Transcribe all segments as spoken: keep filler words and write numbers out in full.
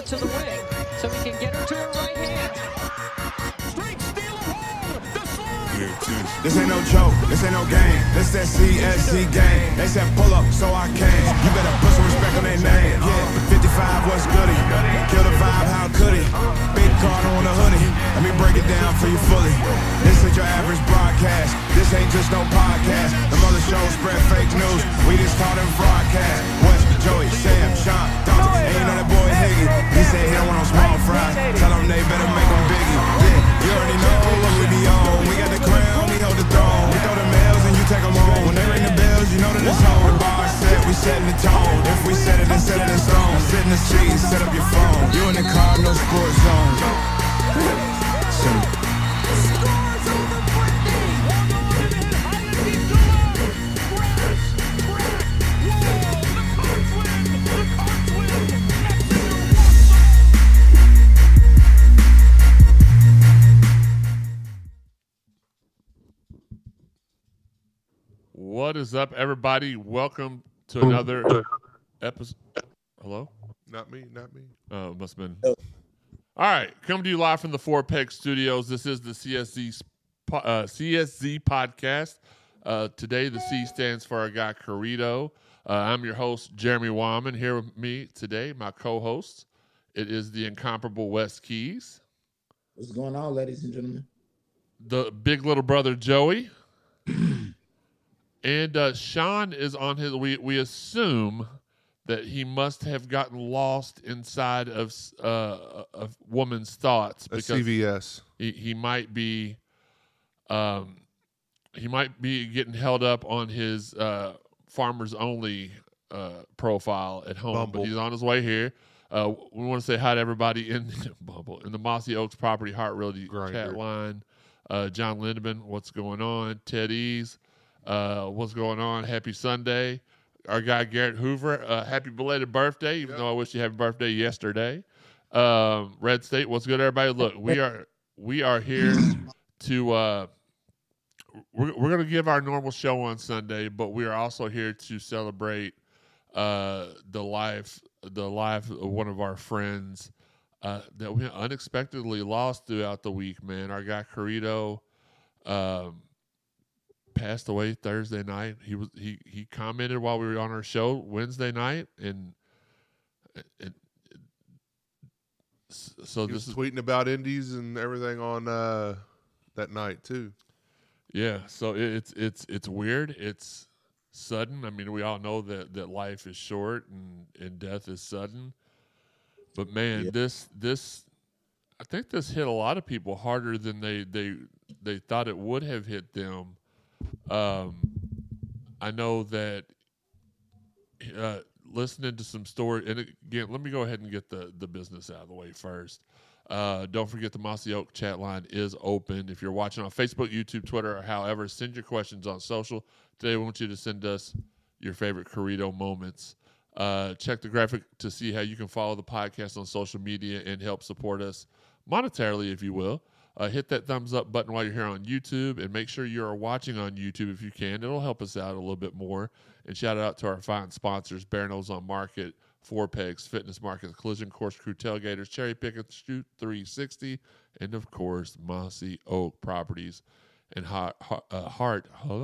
to the wing so he can get her to her right hand. Straight steal of hold. The slide. This ain't no joke. This ain't no game. This that C S C game. They said pull up, so I came. You better put some respect on their name. Yeah, fifty-five, what's goody? Kill the vibe, how could he? Big card on the hoodie. Let me break it down for you fully. This ain't your average broadcast. This ain't just no podcast. The mother show spread fake news. We just taught them broadcast. West, Joey, Sam, Sean, Dante. And you know that boy Higgy. He said he don't want no small fries. Tell them they better make them biggie. Yeah, you already know what we be on. We got the crown, we hold the throne. We throw the mails and you take them home. When they ring the bells, you know that it's home. The bar set, we setting the tone. If we set it, then set it in stone. Sit in the seat, set up your phone. You in the car, no sports zone. Simple. What is up, everybody? Welcome to another episode. Hello? Not me, not me. Oh, it must have been. All right, coming to you live from the Four Peg Studios. This is the C S Z uh, C S Z podcast. Uh, today, the C stands for our guy Carito. Uh, I'm your host, Jeremy Wyman. Here with me today, my co-host. It is the incomparable Wes Keys. What's going on, ladies and gentlemen? The big little brother, Joey. And uh, Sean is on his, we, we assume that he must have gotten lost inside of uh, a woman's thoughts. A C V S. He, he might be um, he might be getting held up on his uh, Farmers Only uh, profile at home. Bumble. But he's on his way here. Uh, we want to say hi to everybody in Bumble, in the Mossy Oaks Property Heart Realty chat line. Uh, John Lindeman, what's going on? Ted Ease. Uh, what's going on? Happy Sunday. Our guy Garrett Hoover, uh, happy belated birthday, even yep. though I wish you happy birthday yesterday. Um, Red State, what's good, everybody? Look, we are we are here to uh, we're we're gonna give our normal show on Sunday, but we are also here to celebrate uh, the life the life of one of our friends uh, that we unexpectedly lost throughout the week. Man, our guy Carito. Um, passed away Thursday night. He was he he commented while we were on our show Wednesday night, and, and so he this was is tweeting about indies and everything on uh, that night too. Yeah, so it, it's it's it's weird. It's sudden. I mean, we all know that, that life is short and, and death is sudden. But man, yeah. this this I think this hit a lot of people harder than they they they thought it would have hit them. Um, I know that uh, listening to some story, and again, let me go ahead and get the, the business out of the way first. Uh, don't forget the Mossy Oak chat line is open. If you're watching on Facebook, YouTube, Twitter, or however, send your questions on social. Today, we want you to send us your favorite Carito moments. Uh, check the graphic to see how you can follow the podcast on social media and help support us monetarily, if you will. Uh, hit that thumbs up button while you're here on YouTube, and make sure you are watching on YouTube if you can. It'll help us out a little bit more. And shout out to our fine sponsors, Barano's on Market, Four Pegs, Fitness Market, Collision Course Crew Tailgaters, Cherry Pick and Shoot three sixty, and of course, Mossy Oak Properties and Heart. Uh, heart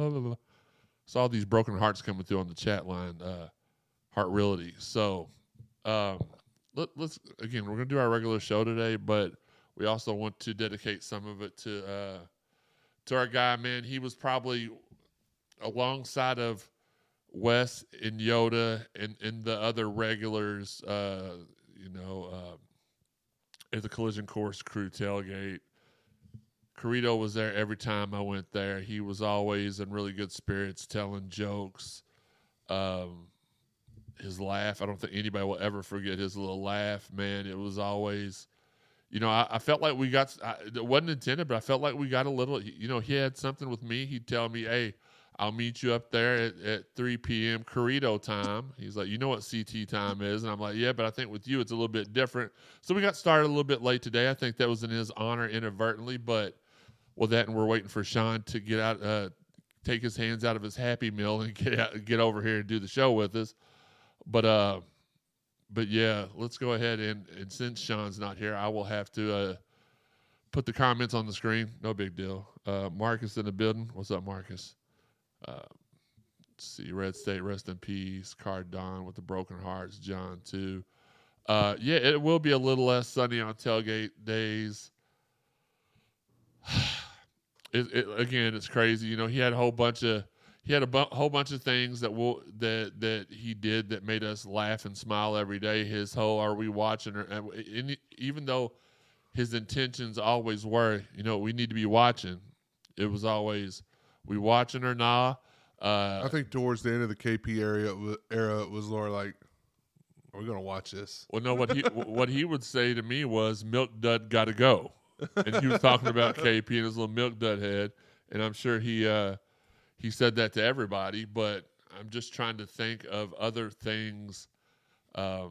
saw all these broken hearts coming through on the chat line, uh, Heart Realty. So, um, let, let's, again, we're going to do our regular show today, but we also want to dedicate some of it to uh, to our guy, man. He was probably alongside of Wes and Yoda and, and the other regulars, uh, you know, uh, at the Collision Course Crew tailgate. Carito was there every time I went there. He was always in really good spirits, telling jokes. Um, his laugh, I don't think anybody will ever forget his little laugh, man. It was always... You know, I, I felt like we got, I, it wasn't intended, but I felt like we got a little, you know, he had something with me. He'd tell me, hey, I'll meet you up there at, at three p.m. Carito time. He's like, you know what C T time is? And I'm like, yeah, but I think with you it's a little bit different. So we got started a little bit late today. I think that was in his honor inadvertently, but well, that and we're waiting for Sean to get out, uh, take his hands out of his Happy Meal and get out, get over here and do the show with us. But, uh, but yeah, let's go ahead and, and since Sean's not here, I will have to uh, put the comments on the screen. No big deal. Uh, Marcus in the building. What's up, Marcus? Uh, let's see. Red State, rest in peace. Cardon with the broken hearts. John, too. Uh, yeah, it will be a little less sunny on tailgate days. It, it, again, it's crazy. You know, he had a whole bunch of he had a bu- whole bunch of things that will that that he did that made us laugh and smile every day. His whole "Are we watching?" Or, and, and even though his intentions always were, you know, we need to be watching. It was always, we watching or nah. Uh, I think towards the end of the K P area era, it was more like, are we gonna watch this? Well, no, what he what he would say to me was, "Milk Dud got to go." And he was talking about K P and his little milk dud head, and I'm sure he uh, he said that to everybody. But I'm just trying to think of other things. Um,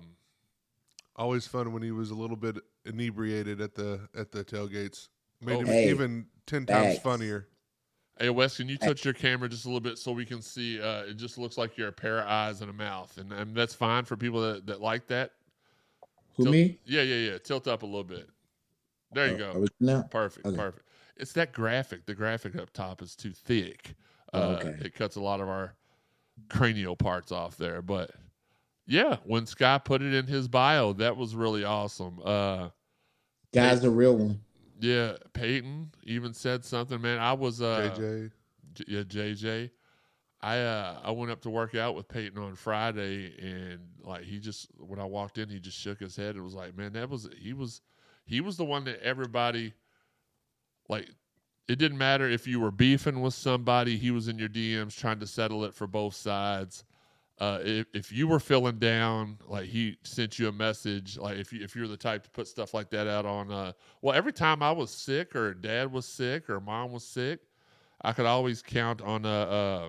Always fun when he was a little bit inebriated at the at the tailgates. Made Oh. him Hey, even ten times thanks. funnier. hey, Wes, can you touch your camera just a little bit so we can see? Uh, it just looks like you're a pair of eyes and a mouth, and, and that's fine for people that, that like that. Who Tilt- me? Yeah, yeah, yeah. Tilt up a little bit. There you Uh, go. are we now? Perfect, Okay. perfect. It's that graphic. The graphic up top is too thick. Oh, Uh, okay. It cuts a lot of our cranial parts off there. But yeah, when Sky put it in his bio, that was really awesome. Uh, Guy's a real one. yeah, Peyton even said something. Man, I was uh, J J. J- yeah, J J. I uh, I went up to work out with Peyton on Friday, and like he just when I walked in, he just shook his head and was like, "Man, that was he was he was the one that everybody like." It didn't matter if you were beefing with somebody; he was in your D Ms trying to settle it for both sides. Uh, if, if you were feeling down, like he sent you a message. Like if you if you're the type to put stuff like that out on, uh, well, every time I was sick or dad was sick or mom was sick, I could always count on a uh,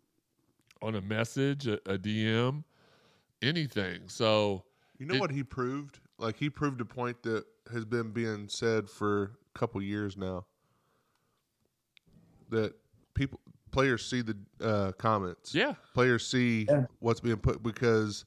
on a message, a, a D M, anything. So You know It- what he proved? Like he proved a point that has been being said for a couple years now. That people, players see the uh, comments. yeah, Players see Yeah. what's being put because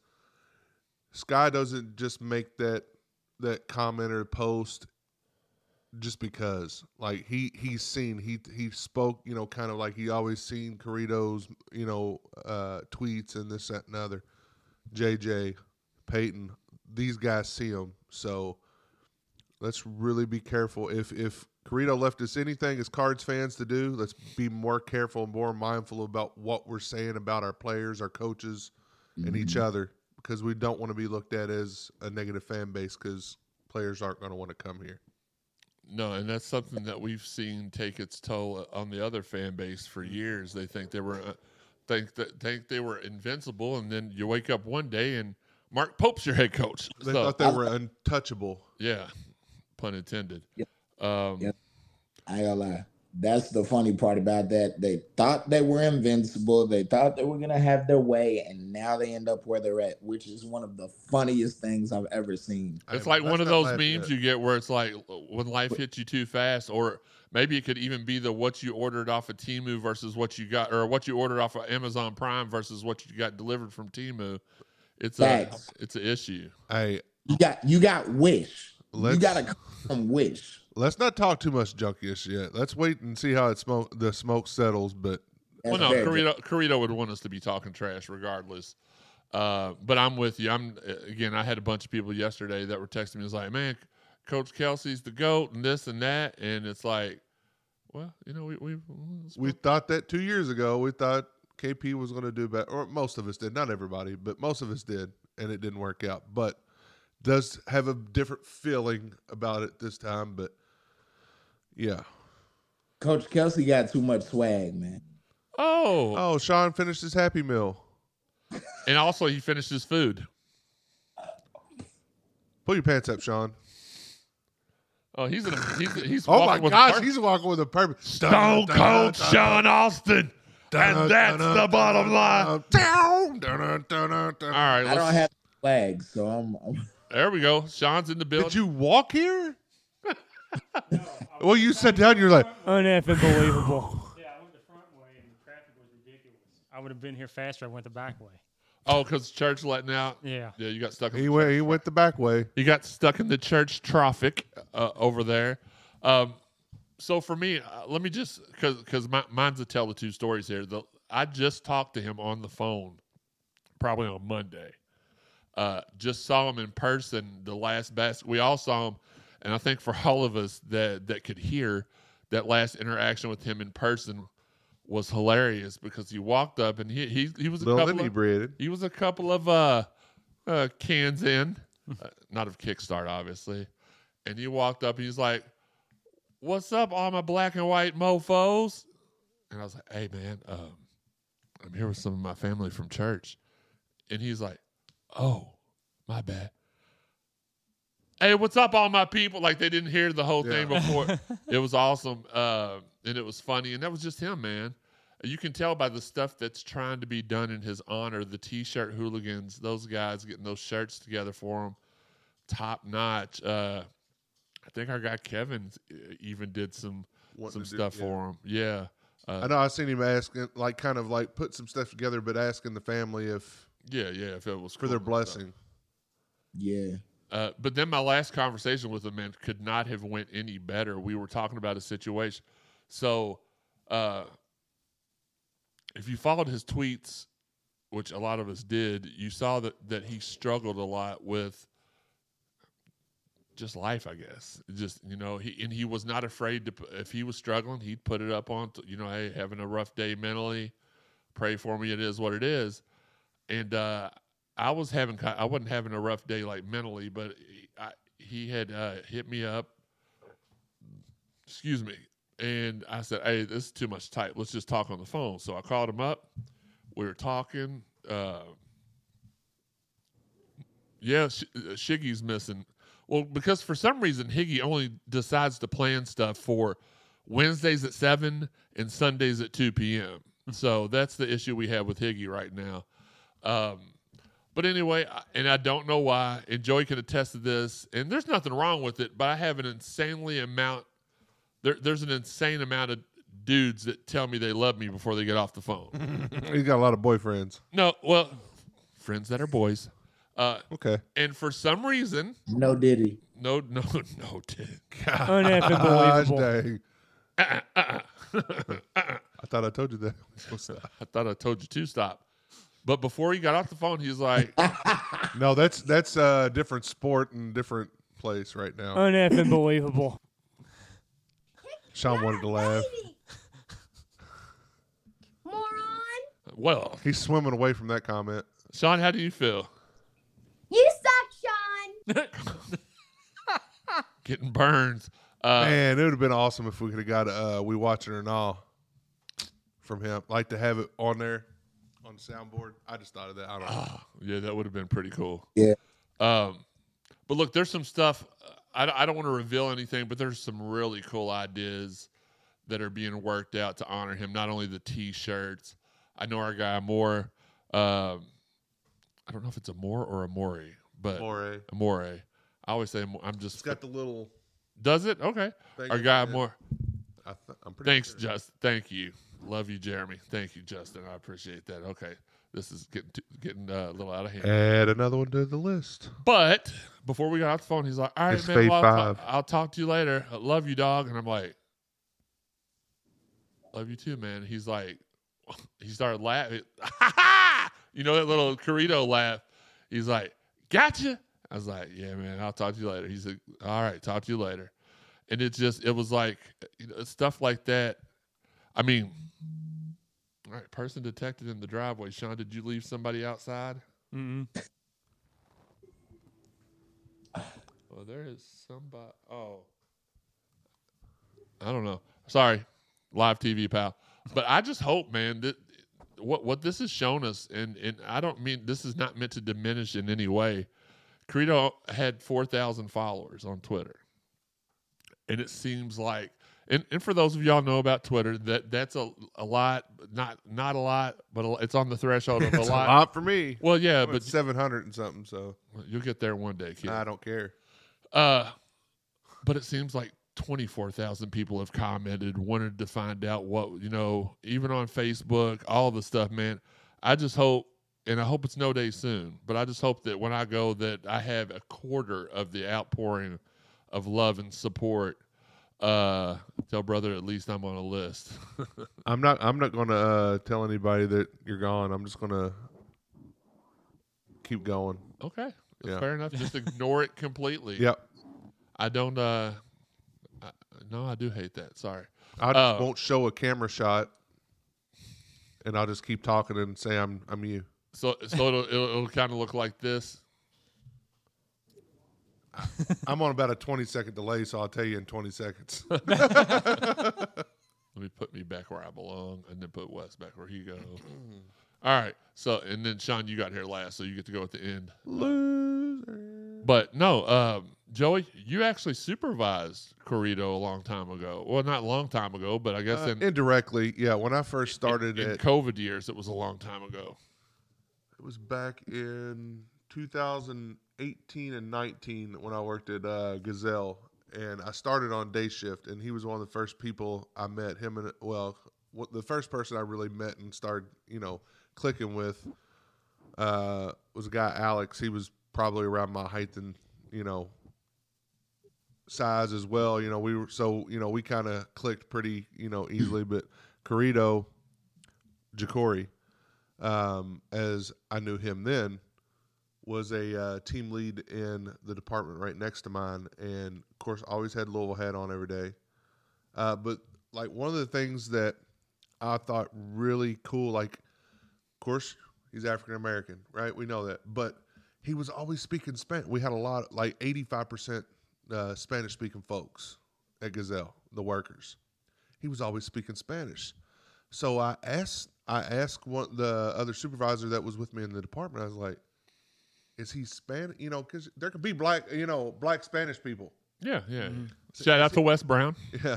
Sky doesn't just make that that comment or post just because. Like he he's seen he he spoke, you know, kind of like he always seen Carrito's, you know, uh, tweets and this that and other. J J, Peyton, these guys see them, so let's really be careful. If if Carrito left us anything as Cards fans to do, let's be more careful and more mindful about what we're saying about our players, our coaches, and each other, because we don't want to be looked at as a negative fan base because players aren't going to want to come here. no, and that's something that we've seen take its toll on the other fan base for years. They think they were uh, think that think they were invincible, and then you wake up one day and Mark Pope's your head coach. They So, thought they were untouchable. yeah, pun intended. Yep. Um, Yep. I ain't gonna lie. That's the funny part about that. They thought they were invincible. They thought they were gonna have their way, and now they end up where they're at, which is one of the funniest things I've ever seen. It's I- like let's one of not those laugh memes yet. you get where it's like when life hits you too fast, or maybe it could even be the what you ordered off of Temu versus what you got, or what you ordered off of Amazon Prime versus what you got delivered from Temu. It's a Facts. it's an issue. Hey, You got you got Wish. Let's- you gotta come from Wish. let's not talk too much junkish yet. Let's wait and see how it smoke the smoke settles. But Well, That's no, fair. Carrito, Carrito would want us to be talking trash regardless. Uh, but I'm with you. I'm again. I had a bunch of people yesterday that were texting me. It's like, man, Coach Kelsey's the GOAT and this and that, and it's like, well, you know, we we we thought that two years ago. We thought K P was going to do better, or most of us did. Not everybody, but most of us did, and it didn't work out. But does have a different feeling about it this time. But yeah. Coach Kelsey got too much swag, man. oh, Oh, Sean finished his Happy Meal. and also he finished his food. Pull your pants up, Sean. Oh, he's in a, he's he's Oh my walking with a gosh, pur- he's walking with a purpose. Stone Cold Sean Austin, and that's the bottom line. All All right, I let's, don't have flags, so I'm, I'm there we go. Sean's in the building. Did you walk here? Well, you sat down. You're like, Uneffing believable. Yeah, I went the front way and the traffic was ridiculous. I would have been here faster. I went the back way. Oh, because church letting out. Yeah. Yeah, you got stuck. In He the went. church He tra- went the back way. He got stuck in the church traffic uh, over there. Um, so for me, uh, let me just because because my, mine's a tell the two stories here. The, I just talked to him on the phone, probably on Monday. Uh, just saw him in person the last basket. We all saw him, and I think for all of us that that could hear, that last interaction with him in person was hilarious because he walked up and he he, he was a Little couple of, inebriated. he was a couple of uh, uh, cans in, uh, not of Kickstart obviously, and he walked up and he's like, "What's up, all my black and white mofos?" And I was like, "Hey man, um, I'm here with some of my family from church," and he's like, "Oh, my bad." Hey, what's up, all my people? Like they didn't hear the whole thing Yeah. before. It was awesome, uh, and it was funny, and that was just him, man. You can tell by the stuff that's trying to be done in his honor. The T-shirt hooligans, those guys getting those shirts together for him, top notch. Uh, I think our guy Kevin even did some Wanting some to do- stuff yeah. for him. Yeah, uh, I know. I seen him asking, like, kind of like put some stuff together, but asking the family if yeah, yeah. If it was for cool their and stuff. blessing. Yeah. Uh, but then my last conversation with him, man, could not have went any better. We were talking about a situation. So, uh, if you followed his tweets, which a lot of us did, you saw that that he struggled a lot with just life, I guess. Just, you know, he and he was not afraid to. If he was struggling, he'd put it up on. You know, hey, having a rough day mentally. Pray for me. It is what it is. And uh, I was having, I wasn't having a rough day like mentally, but he, I, he had uh, hit me up. Excuse me. And I said, "Hey, this is too much type. Let's just talk on the phone." So I called him up. We were talking. Uh, yeah, Sh- Shiggy's missing. Well, because for some reason Higgy only decides to plan stuff for Wednesdays at seven and Sundays at two p.m. So that's the issue we have with Higgy right now. Um, but anyway, I- and I don't know why, and Joey can attest to this, and there's nothing wrong with it, but I have an insanely amount, there, there's an insane amount of dudes that tell me they love me before they get off the phone. He's got a lot of boyfriends. No, well, friends that are boys. Uh, Okay. and for some reason, No Diddy. no, no, no, dude. Uneffing Gosh, believable. dang. I thought I told you that. I thought I told you to stop. But before he got off the phone, he was like, No, that's that's a different sport and different place right now. Uneffing believable. Sean wanted to laugh. Moron. well, He's swimming away from that comment. Sean, how do you feel? You suck, Sean. Getting burns. Uh, Man, it would have been awesome if we could have got uh, We Watch It or Not from him. Like to have it on there on the soundboard. I just thought of that. I don't know. yeah, that would have been pretty cool. Yeah. Um, but look, there's some stuff. I, I don't want to reveal anything, but there's some really cool ideas that are being worked out to honor him. Not only the T-shirts. I know our guy Amore. Um, I don't know if it's Amore or Amore, but More. Amore. I always say Amore. I'm just. It's got the little. Does it? Okay. Thing Our at guy the end. Amore. I th- I'm pretty Thanks, sure. Justin. Thank you. Love you, Jeremy. Thank you, Justin. I appreciate that. Okay. This is getting too, getting uh, a little out of hand. Add another one to the list. But before we got off the phone, he's like, "All right, It's man, Fade well, I'll, five. ta- I'll talk to you later. I love you, dog." And I'm like, "Love you too, man." He's like, he started laughing. You know that little Corito laugh. He's like, "Gotcha." I was like, "Yeah, man, I'll talk to you later." He's like, "All right, talk to you later." And it just, it was like, you know, stuff like that. I mean, all right, person detected in the driveway. Sean, did you leave somebody outside? Mm-mm. Well, there is somebody. Oh, I don't know. Sorry, live T V, pal. But I just hope, man, that what what this has shown us, and and I don't mean this is not meant to diminish in any way. Credo had four thousand followers on Twitter, and it seems like, and, and for those of y'all know about Twitter, that that's a a lot, not not a lot, but a, it's on the threshold of It's a a lot. lot for me. Well, yeah, But but seven hundred and something. So you'll get there one day, kid. I don't care. Uh, but it seems like twenty-four thousand people have commented, wanted to find out what, you know, even on Facebook, all the stuff, man. I just hope and I hope it's no day soon, but I just hope that when I go that I have a quarter of the outpouring of love and support. Uh, tell brother at least I'm on a list. I'm not. I'm not going to uh, tell anybody that you're gone. I'm just going to keep going. Okay, Yeah. fair enough. Just ignore it completely. Yep. I don't. Uh, I, no, I do hate that. Sorry. I just Uh, won't show a camera shot, and I'll just keep talking and say I'm I'm you. So, so it'll it'll, it'll kind of look like this. I'm on about a twenty second delay, so I'll tell you in twenty seconds. Let me put me back where I belong, and then put Wes back where he goes. All right. So, and then Sean, you got here last, so you get to go at the end. Loser. But no, um, Joey, you actually supervised Corrido a long time ago. Well, not a long time ago, but I guess Uh, in, indirectly, yeah. When I first started in at, COVID years, it was a long time ago. it was back in two thousand eighteen and nineteen when I worked at uh, Gazelle, and I started on day shift, and he was one of the first people I met. Him and well, what, the first person I really met and started, you know, clicking with uh, was a guy Alex. He was probably around my height and you know size as well. You know, we were so you know we kind of clicked pretty you know easily. But Corrido, Jacori, um, as I knew him then, was a uh, team lead in the department right next to mine, and of course always had Louisville hat on every day. Uh, but like one of the things that I thought really cool, like of course he's African American, right? We know that, but he was always speaking Spanish. We had a lot, like eighty-five percent uh, Spanish speaking folks at Gazelle, the workers. He was always speaking Spanish. So I asked, I asked one the other supervisor that was with me in the department. I was like, "Is he Spanish? You know, because there could be black, you know, black Spanish people." Yeah, yeah. Shout out to Wes Brown. Yeah.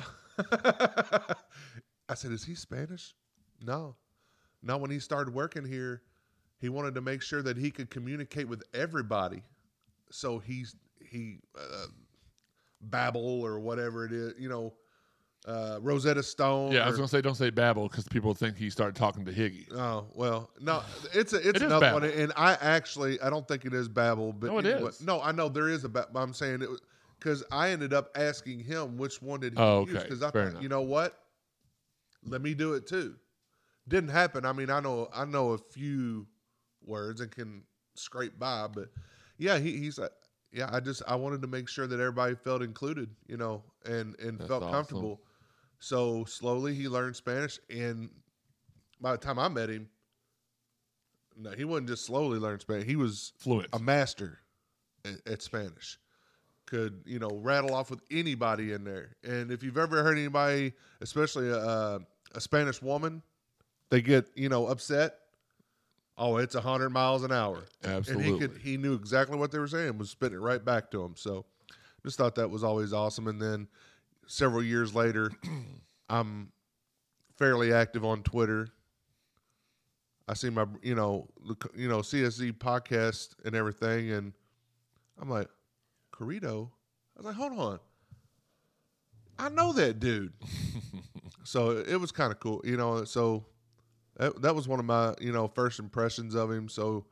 I said, "Is he Spanish?" No. No, when he started working here, he wanted to make sure that he could communicate with everybody. So he's he uh, babble or whatever it is, you know, uh, Rosetta Stone. Yeah, I or, was gonna say don't say babble because people think he started talking to Higgy. Oh well, no, it's a, it's It is another Babel. one, and I actually I don't think it is Babel, but No, it anyway, is. no, I know there is a Babel. But I'm saying it because I ended up asking him which one did he Oh, use okay. because I Fair thought, enough. you know what, let me do it too. Didn't happen. I mean, I know I know a few words and can scrape by, but yeah, he, he's like, yeah, I just I wanted to make sure that everybody felt included, you know, and and That's felt awesome. comfortable. So slowly he learned Spanish, and by the time I met him, no, he wasn't just slowly learning Spanish. He was Fluent. a master at, at Spanish. Could, you know, rattle off with anybody in there. And if you've ever heard anybody, especially a, a Spanish woman, they get, you know, upset. Oh, it's a hundred miles an hour. Absolutely. And he could, he knew exactly what they were saying, was spitting it right back to him. So just thought that was always awesome. And then several years later, I'm fairly active on Twitter. I see my, you know, the, you know, C S Z podcast and everything, and I'm like, Corrido? I was like, hold on. I know that dude. So it was kind of cool, you know. So that, that was one of my, you know, first impressions of him. So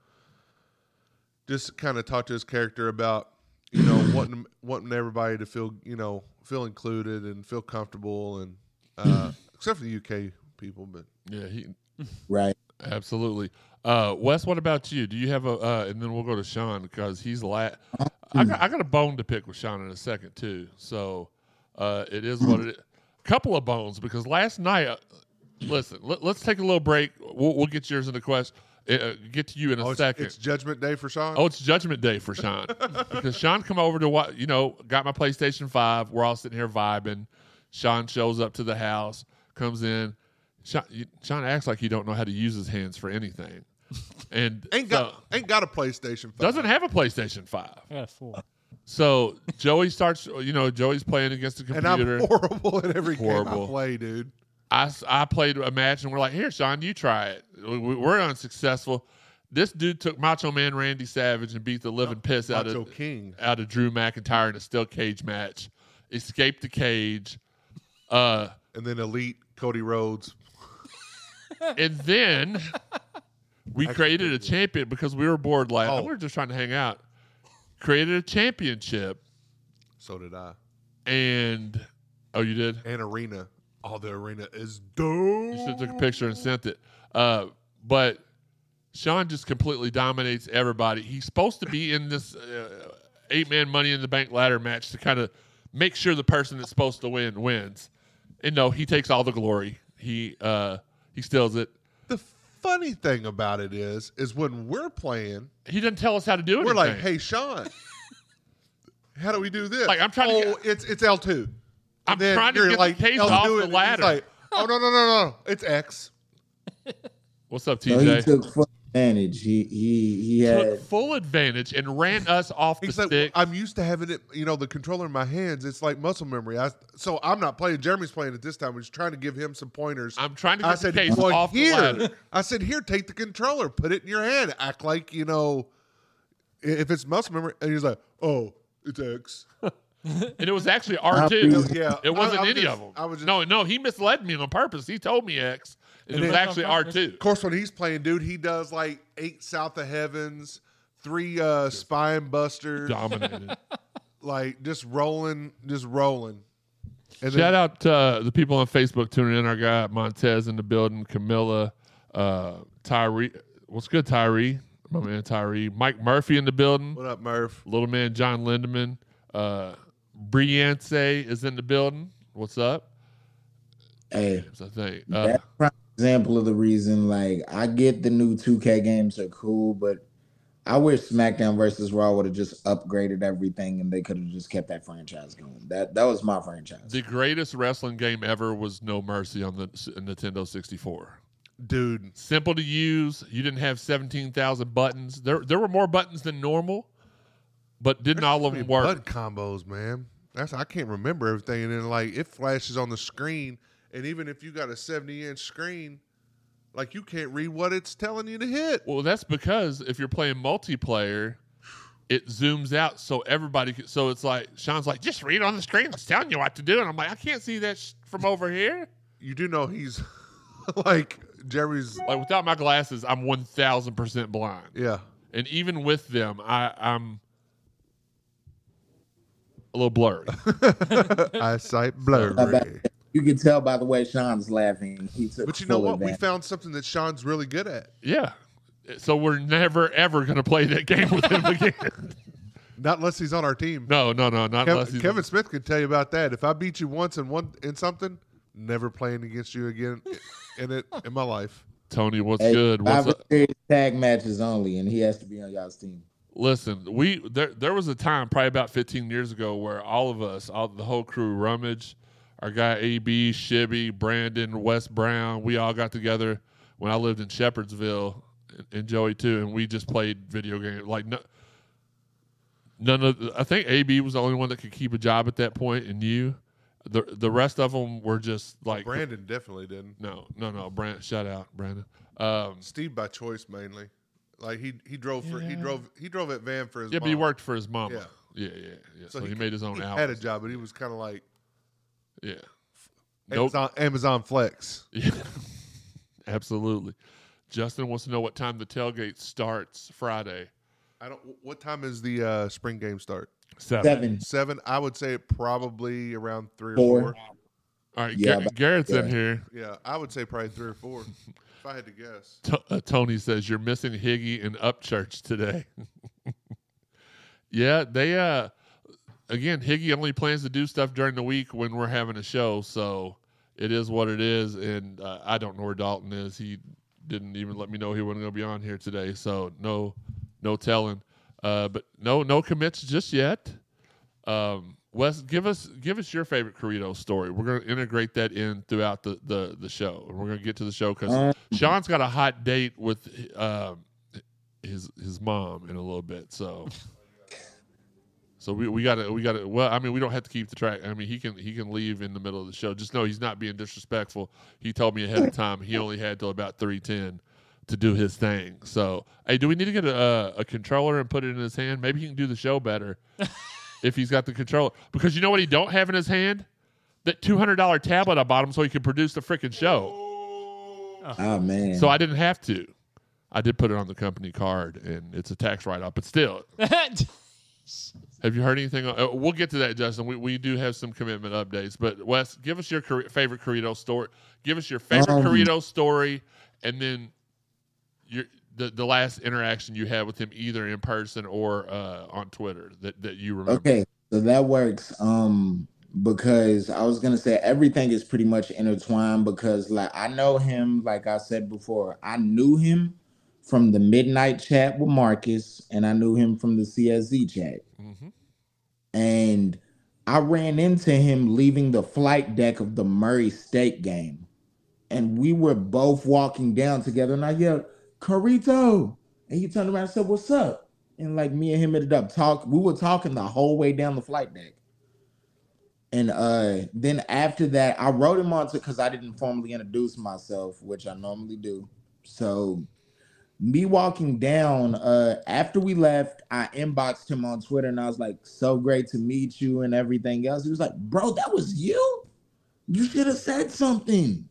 just kind of talk to his character about, you know, wanting wanting everybody to feel, you know, feel included and feel comfortable, and uh, except for the U K people, but Yeah, he Right. absolutely. Uh, Wes, what about you? Do you have a? Uh, and then we'll go to Sean because he's la- I got I got a bone to pick with Sean in a second too. So uh, it is what it is. Couple of bones because last night. Uh, listen, let, let's take a little break. We'll, we'll get yours in the question. Uh, get to you in a oh, it's, second. it's Judgment Day for Sean. Oh, it's Judgment Day for Sean because Sean come over to what you know. Got my PlayStation five. We're all sitting here vibing. Sean shows up to the house, comes in. Sean, you, Sean acts like he don't know how to use his hands for anything, and ain't so- got ain't got a PlayStation five. doesn't have a PlayStation five. I got a four. So Joey starts. You know, Joey's playing against the And I'm computer. horrible at every game Horrible. I play, dude. I, s- I played a match and we're like, here, Sean, you try it. We- We're unsuccessful. This dude took Macho Man Randy Savage and beat the living piss out Macho of King. out of Drew McIntyre in a steel cage match. Escaped the cage, uh, And then Elite Cody Rhodes. and then We Actually, created a pretty good. champion because we were bored. Like Oh. we were just trying to hang out. Created a championship, So did I. and oh, you did. And arena. Oh, the arena is dope. You should have took a picture and sent it. Uh, but Sean just completely dominates everybody. He's supposed to be in this uh, eight-man Money in the Bank ladder match to kind of make sure the person that's supposed to win wins. And no, he takes all the glory. He uh, he steals it. The funny thing about it is, is when we're playing, He doesn't tell us how to do it. we're like, "Hey, Sean, how do we do this?" Like, I'm trying to Oh, get- it's it's L two. I'm trying to get the case L two off the and he's ladder. Like, oh no no no no, it's X. What's up, So T J? he took full advantage. He he he had Took full advantage and ran us off the He's like, stick. I'm used to having it, you know, the controller in my hands. It's like muscle memory. I, so I'm not playing. Jeremy's playing it this time. We're just trying to give him some pointers. I'm trying to I get the said, case "Well, off the here. ladder. I said, here, take the controller, put it in your hand, act like you know, i- if it's muscle memory. And he's like, oh, it's X. And it was actually R two. Yeah, It wasn't I- I was any just- of them. I was just- no, no, he misled me on purpose. He told me X. And And it was then- actually R two. Of course, when he's playing, dude, he does like eight South of Heavens, three uh, spine busters, Dominated. like just rolling, just rolling. And Shout out to uh, the people on Facebook tuning in. Our guy Montez in the building, Camilla, uh, Tyree. What's good, Tyree? My man Tyree. Mike Murphy in the building. What up, Murph? Little man John Lindeman. Uh, Briance is in the building. What's up? hey, That's a thing. Uh, that's a prime example of the reason. Like, I get the new two K games are cool, but I wish SmackDown versus Raw would have just upgraded everything and they could have just kept that franchise going. That that was my franchise. the greatest wrestling game ever was No Mercy on the S- Nintendo sixty-four. Dude, Simple to use. You didn't have seventeen thousand buttons. There there were more buttons than normal, but didn't all of them work. Button combos, man. That's I can't remember everything, and then like it flashes on the screen, and even if you got a seventy inch screen, like you can't read what it's telling you to hit. Well, that's because if you're playing multiplayer, it zooms out so everybody can, so it's like Sean's like, just read on the screen. It's telling you what to do. And I'm like, I can't see that sh- from over here. You do know he's like Jerry's. Like without my glasses, I'm one thousand percent blind. Yeah, And even with them, I, I'm a little blurry. eyesight Uh, blurry. You can tell by the way Sean's laughing. He took But you know full what? advantage. We found something that Sean's really good at. Yeah. So we're never, ever going to play that game with him again. Not unless he's on our team. No, no, no. Not Kev- unless he's Kevin Smith can tell you about that. If I beat you once in one in something, never playing against you again in it in my life. Tony, what's Hey, good? What's five up? serious tag matches only, and he has to be on y'all's team. Listen, we there there was a time probably about fifteen years ago where all of us, all the whole crew, Rummage, our guy A B, Shibby, Brandon, Wes Brown, we all got together when I lived in Shepherdsville, and, and Joey too, and we just played video games. Like no, none of I think A B was the only one that could keep a job at that point, and you, the the rest of them were just like Brandon definitely didn't. No, no, no. Brand, shout out Brandon. Um, Steve by choice mainly. Like he he drove for he drove he drove at Van for his yeah, but he mom. worked for his mama. Yeah. Yeah, yeah, yeah. So, So he, he- made his own He album. had a job, but he was kind of like Yeah. Nope. Amazon, Amazon Flex. Yeah. Absolutely. Justin wants to know what time the tailgate starts Friday. I don't. What time is the uh, spring game start? Seven. Seven. I would say probably around three or Four. four. All right, Yeah, Gar- but- Garrett's in yeah. here. Yeah, I would say probably three or four. If I had to guess. T- uh, Tony says you're missing Higgy and Upchurch today. Yeah, they uh again, Higgy only plans to do stuff during the week when we're having a show, so it is what it is. And uh, I don't know where Dalton is. He didn't even let me know he wasn't going to be on here today, so no, no telling. Uh, but no, no commits just yet. Um, Wes, give us give us your favorite Corrido story. We're going to integrate that in throughout the the, the show, and we're going to get to the show because Um, Sean's got a hot date with uh, his his mom in a little bit, so. So we we got to we got to well I mean we don't have to keep the track. I mean he can he can leave in the middle of the show. Just know he's not being disrespectful. He told me ahead of time he only had till about three ten to do his thing. So hey, do we need to get a, a controller and put it in his hand? Maybe he can do the show better if he's got the controller. Because you know what he don't have in his hand? That two hundred dollar tablet I bought him so he could produce the freaking show. Oh man. So I didn't have to. I did put it on the company card, and it's a tax write-off. But still, have you heard anything? Uh, we'll get to that, Justin. We we do have some commitment updates. But Wes, give us your cor- favorite Corrido story. Give us your favorite Um, Corrido story, and then your the, the last interaction you had with him, either in person or uh, on Twitter, that, that you remember. Okay, so that works. Um, because I was gonna say everything is pretty much intertwined because like I know him, like I said before, I knew him from the midnight chat with Marcus, and I knew him from the C S Z chat. Mm-hmm. And I ran into him leaving the flight deck of the Murray State game. And we were both walking down together, and I yelled, Corrito. And he turned around and said, what's up? And like me and him ended up talking. We were talking the whole way down the flight deck. And uh, then after that, I wrote him onto because I didn't formally introduce myself, which I normally do. So me walking down, uh, after we left, I inboxed him on Twitter, and I was like, so great to meet you and everything else. He was like, bro, that was you? You should have said something.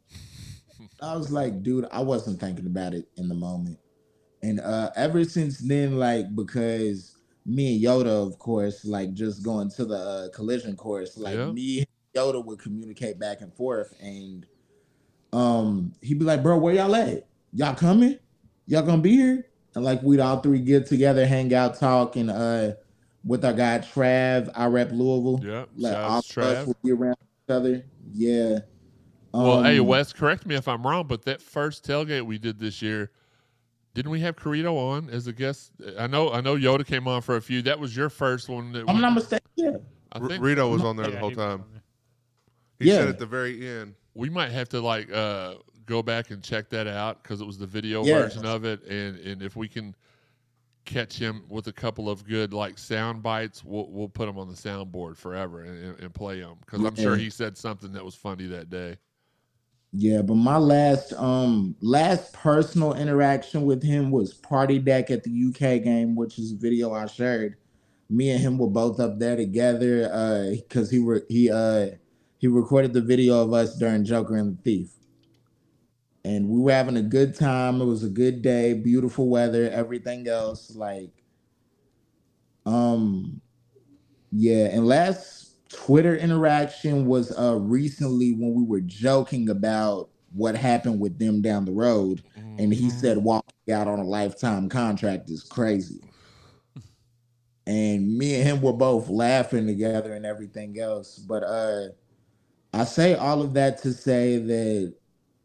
I was like, dude, I wasn't thinking about it in the moment. And uh, ever since then, like, because me and Yoda, of course, like just going to the uh, collision course, like Yeah. me and Yoda would communicate back and forth, and um, he'd be like, bro, where y'all at? Y'all coming? Y'all gonna be here? And like we'd all three get together, hang out, talk, and uh, with our guy Trav, I rep Louisville. Yeah, Like shout all out of to us Trav. would be around each other. Yeah. Well, hey, Um, Wes, correct me if I'm wrong, but that first tailgate we did this year, didn't we have Corrido on as a guest? I know, I know Yoda came on for a few. That was your first one. That I'm we, not mistaken. Yeah. I R- think Rito was on there the Yeah, whole he was time. on there. He Yeah. said at the very end. we might have to like uh, go back and check that out because it was the video Yeah. version of it, and and if we can catch him with a couple of good like sound bites, we'll we'll put him on the soundboard forever and, and play them because I'm sure Yeah. he said something that was funny that day. Yeah, but my last um last personal interaction with him was party deck at the U K game, which is a video I shared. Me and him were both up there together uh because he were he uh he recorded the video of us during Joker and the Thief. And we were having a good time. It was a good day, beautiful weather, everything else. Like um yeah, and last Twitter interaction was uh recently when we were joking about what happened with them down the road, and he said walking out on a lifetime contract is crazy. And me and him were both laughing together and everything else. But uh I say all of that to say that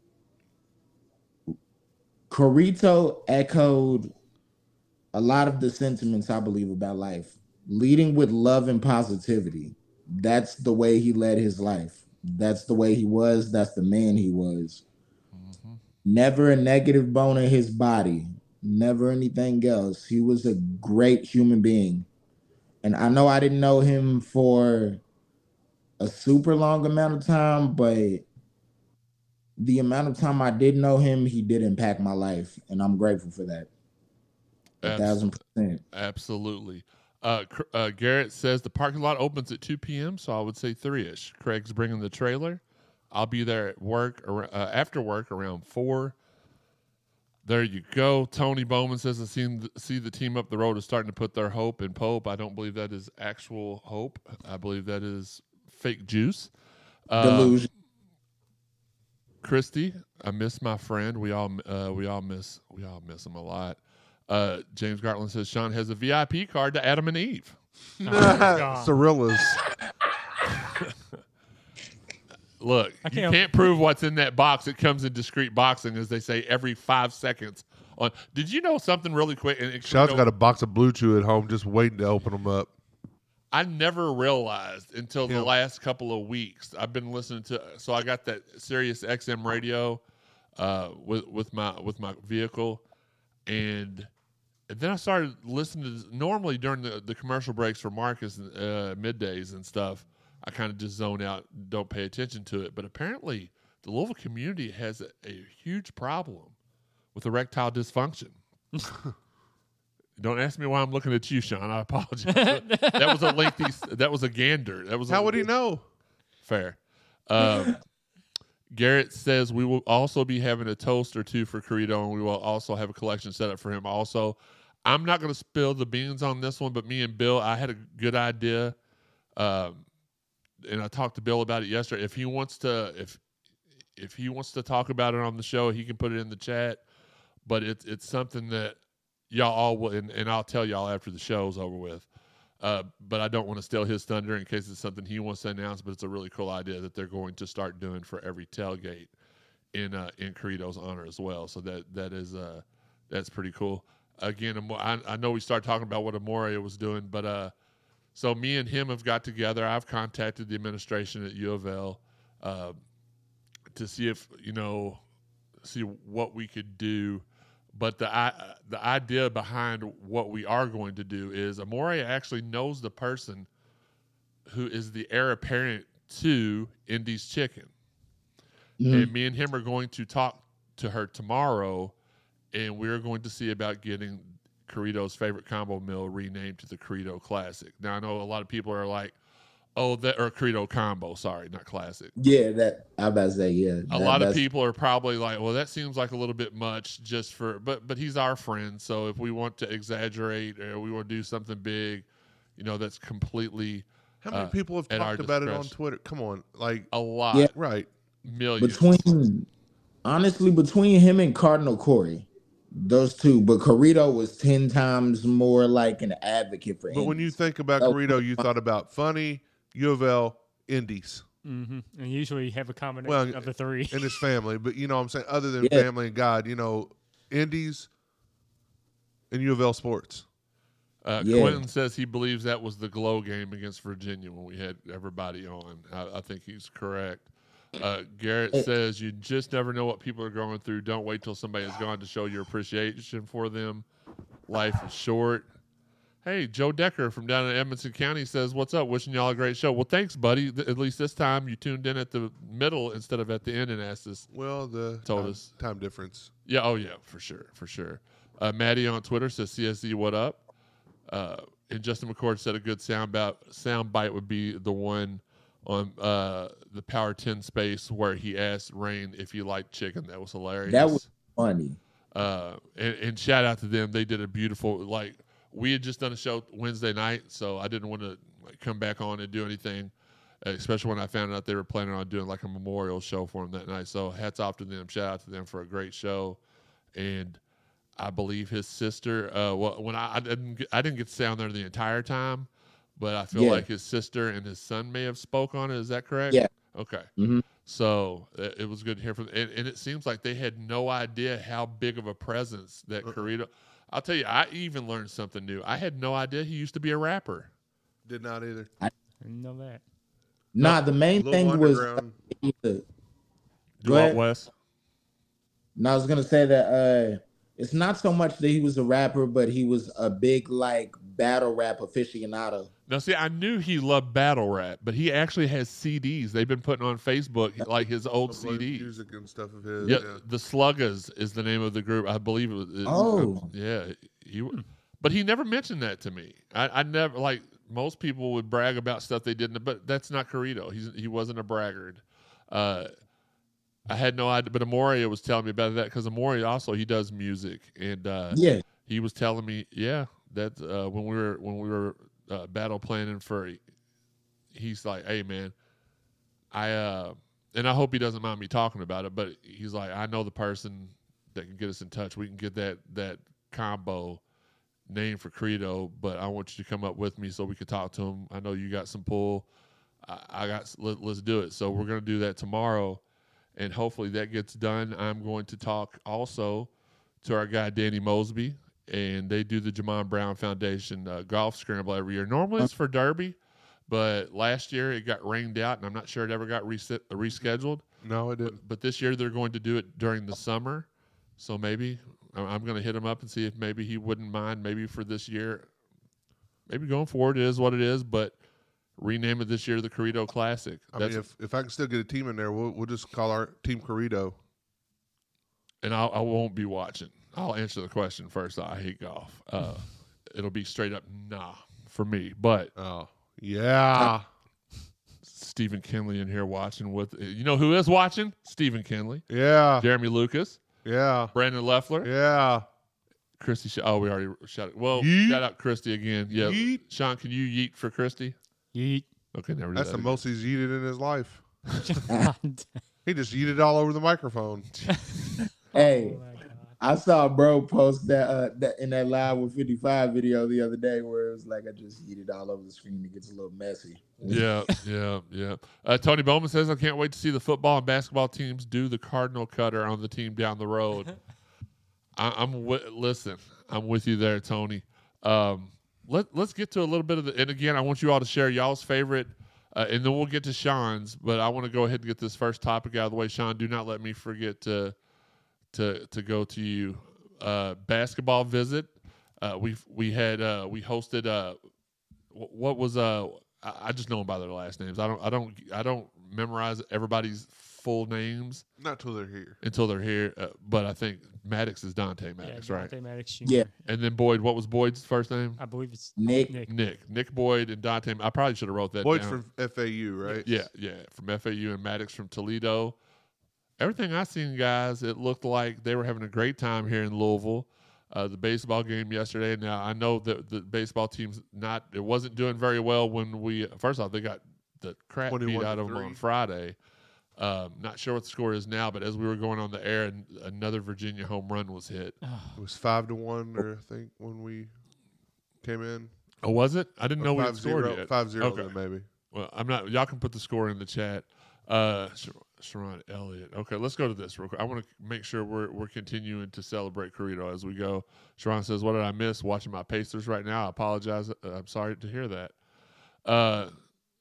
Corrito echoed a lot of the sentiments I believe about life, leading with love and positivity. That's the way he led his life. That's the way he was. That's the man he was. Mm-hmm. Never a negative bone in his body. Never anything else. He was a great human being. And I know I didn't know him for a super long amount of time, but the amount of time I did know him, he did impact my life. And I'm grateful for that. A Abs- thousand percent. Absolutely. Uh, Cr- uh, Garrett says the parking lot opens at two p.m., so I would say three-ish. Craig's bringing the trailer. I'll be there at work ar- uh, after work around four. There you go. Tony Bowman says, I seen th- see the team up the road is starting to put their hope in Pope. I don't believe that is actual hope. I believe that is fake juice. Uh, Delusion. Christy, I miss my friend. We all uh, we all miss we all miss him a lot. Uh, James Gartland says Sean has a V I P card to Adam and Eve. God. Cirillas. Look, I you can't- can't prove what's in that box. It comes in discrete boxing, as they say, every five seconds. On, did you know something really quick? And it- Sean's you know, got a box of Blue Chew at home, just waiting to open them up. I never realized until the Yeah. last couple of weeks. I've been listening to, so I got that Sirius X M radio uh, with with my with my vehicle, and, and then I started listening to. Normally during the, the commercial breaks for Marcus uh, middays and stuff, I kind of just zone out, and don't pay attention to it. But apparently, the Louisville community has a, a huge problem with erectile dysfunction. Don't ask me why I'm looking at you, Sean. I apologize. That was a lengthy. That was a gander. That was. How a, would he know? Fair. Um, Garrett says we will also be having a toast or two for Carito, and we will also have a collection set up for him. Also, I'm not going to spill the beans on this one, but me and Bill, I had a good idea, um, and I talked to Bill about it yesterday. If he wants to, if if he wants to talk about it on the show, he can put it in the chat. But it's it's something that y'all all will, and, and I'll tell y'all after the show's over with. Uh, but I don't want to steal his thunder in case it's something he wants to announce. But it's a really cool idea that they're going to start doing for every tailgate in uh, in Carito's honor as well. So that that is uh, that's pretty cool. Again, I, I know we started talking about what Amoria was doing, but uh, so me and him have got together. I've contacted the administration at U of L uh, to see if you know see what we could do. But the uh, the idea behind what we are going to do is Amoria actually knows the person who is the heir apparent to Indy's Chicken. Mm-hmm. And me and him are going to talk to her tomorrow, and we're going to see about getting Carito's favorite combo meal renamed to the Carito Classic. Now, I know a lot of people are like, oh, that or Carito Combo, sorry, not Classic. Yeah, that I about to say, yeah. A that, lot of people are probably like, well, that seems like a little bit much just for, but but he's our friend, so if we want to exaggerate or we want to do something big, you know, that's completely How many uh, people have at our talked about it on discretion. Twitter? Come on, like A lot. Yeah. right. Millions. Between, honestly, between him and Cardinal Corey, those two, but Carito was ten times more like an advocate for But when you Indies. think about Oh. Carito, you thought about Funny, U of L, Indies, Mm-hmm. And usually you have a combination Well, of the three. and his family. But you know what I'm saying? Other than Yeah. family and God, you know, Indies and U of L sports. Uh, Yeah. Quentin says he believes that was the glow game against Virginia when we had everybody on. I, I think he's correct. Uh, Garrett Hey. says you just never know what people are going through. Don't wait till somebody is gone to show your appreciation for them. Life is short. Hey, Joe Decker from down in Edmonson County says, what's up? Wishing y'all a great show. Well, thanks, buddy. Th- at least this time you tuned in at the middle instead of at the end and asked us. Well, the Told time, us. time difference. Yeah, oh, yeah, for sure, for sure. Uh, Maddie on Twitter says, C S Z, what up? Uh, and Justin McCord said a good sound, about, sound bite would be the one on uh, the Power ten space where he asked Rain if he liked chicken. That was hilarious. That was funny. Uh, and, and shout out to them. They did a beautiful, like, we had just done a show Wednesday night, so I didn't want to like, come back on and do anything, especially when I found out they were planning on doing like a memorial show for him that night. So hats off to them. Shout out to them for a great show. And I believe his sister, uh, well, when I, I didn't get, I didn't get to stay on there the entire time, but I feel Yeah. like his sister and his son may have spoke on it. Is that correct? Yeah. Okay. Mhm. So uh, it was good to hear from, and, and it seems like they had no idea how big of a presence that Uh-uh. Carito. I'll tell you, I even learned something new. I had no idea he used to be a rapper. Did not either. I didn't know that. Nah, the main Little thing was. Underground. The, Do Go what, ahead. Wes? No, I was gonna say that uh, it's not so much that he was a rapper, but he was a big like battle rap aficionado. Now, see, I knew he loved battle rap, but he actually has C Ds. They've been putting on Facebook like his old Some like C Ds. music and stuff of his. Yeah, Yeah. the Sluggas is the name of the group. I believe it was. it- Oh. yeah. He, but he never mentioned that to me. I, I never like most people would brag about stuff they didn't, but that's not Carito. He's he wasn't a braggart. Uh, I had no idea, but Amoria was telling me about that because Amoria also he does music, and uh, Yeah, he was telling me, yeah, that uh, when we were when we were uh, battle planning for, he's like, hey man, I uh, and I hope he doesn't mind me talking about it, but he's like, I know the person that can get us in touch. We can get that that combo name for Carito, but I want you to come up with me so we can talk to him. I know you got some pull. I, I got let, let's do it. So we're gonna do that tomorrow, and hopefully that gets done. I'm going to talk also to our guy Danny Mosby, and they do the Jamon Brown Foundation uh, golf scramble every year. Normally it's for Derby, but last year it got rained out, and I'm not sure it ever got reset, rescheduled. No, I didn't. But this year they're going to do it during the summer, so maybe I- I'm going to hit him up and see if maybe he wouldn't mind. Maybe for this year, maybe going forward it is what it is, but rename it this year the Carito Classic. I That's, mean, if, if I can still get a team in there, we'll we'll just call our team Carito. and I'll, I won't be watching. I'll answer the question first. I hate golf. Uh, it'll be straight up nah for me. But Oh, yeah. Stephen Kinley in here watching with. You know who is watching? Stephen Kinley, Yeah. Jeremy Lucas, Yeah. Brandon Leffler, Yeah. Christy. Sh- oh, we already shouted. Well, Yeet. shout out Christy again. Yeah, Yeet. Sean, can you yeet for Christy? Yeet. Okay, never. Do That's that the again. most he's yeeted in his life. God. He just yeeted all over the microphone. Hey, Oh my God. I saw bro post that uh that in that live with fifty-five video the other day where it was like I just yeeted all over the screen. It gets a little messy. Yeah, yeah, yeah. Uh, Tony Bowman says, I can't wait to see the football and basketball teams do the Cardinal cutter on the team down the road. I, I'm wi- listen, I'm with you there, Tony. Um, let let's get to a little bit of the. And again, I want you all to share y'all's favorite, uh, and then we'll get to Sean's. But I want to go ahead and get this first topic out of the way. Sean, do not let me forget to to to go to you. Uh, basketball visit. Uh, we we had uh, we hosted. Uh, wh- what was uh. I I just know them by their last names. I don't. I don't. I don't memorize everybody's full names Not till they're here. until they're here. Uh, but I think Maddox is Dante Yeah, Maddox, right? Dante Maddox Junior Yeah. And then Boyd. What was Boyd's first name? I believe it's Nick. Nick. Nick. Nick Boyd and Dante. I probably should have wrote that Boyd's down. from F A U, right? Yeah, yeah, from F A U, and Maddox from Toledo. Everything I seen, guys, it looked like they were having a great time here in Louisville. Uh, the baseball game yesterday. Now I know that the baseball team's not. It wasn't doing very well when we. First off, they got the crap beat twenty-one out to of them three. on Friday. Um, not sure what the score is now, but as we were going on the air, and another Virginia home run was hit. It was five to one, or I think when we came in. Oh, was it? I didn't know we had Five scored zero, yet. five zero, Okay. then maybe. Well, I'm not. Y'all can put the score in the chat. Uh, Sh- Sharon Elliott. Okay, let's go to this real quick. I want to make sure we're we're continuing to celebrate Corrido as we go. Sharon says, "What did I miss? Watching my Pacers right now. I apologize. Uh, I'm sorry to hear that." Uh,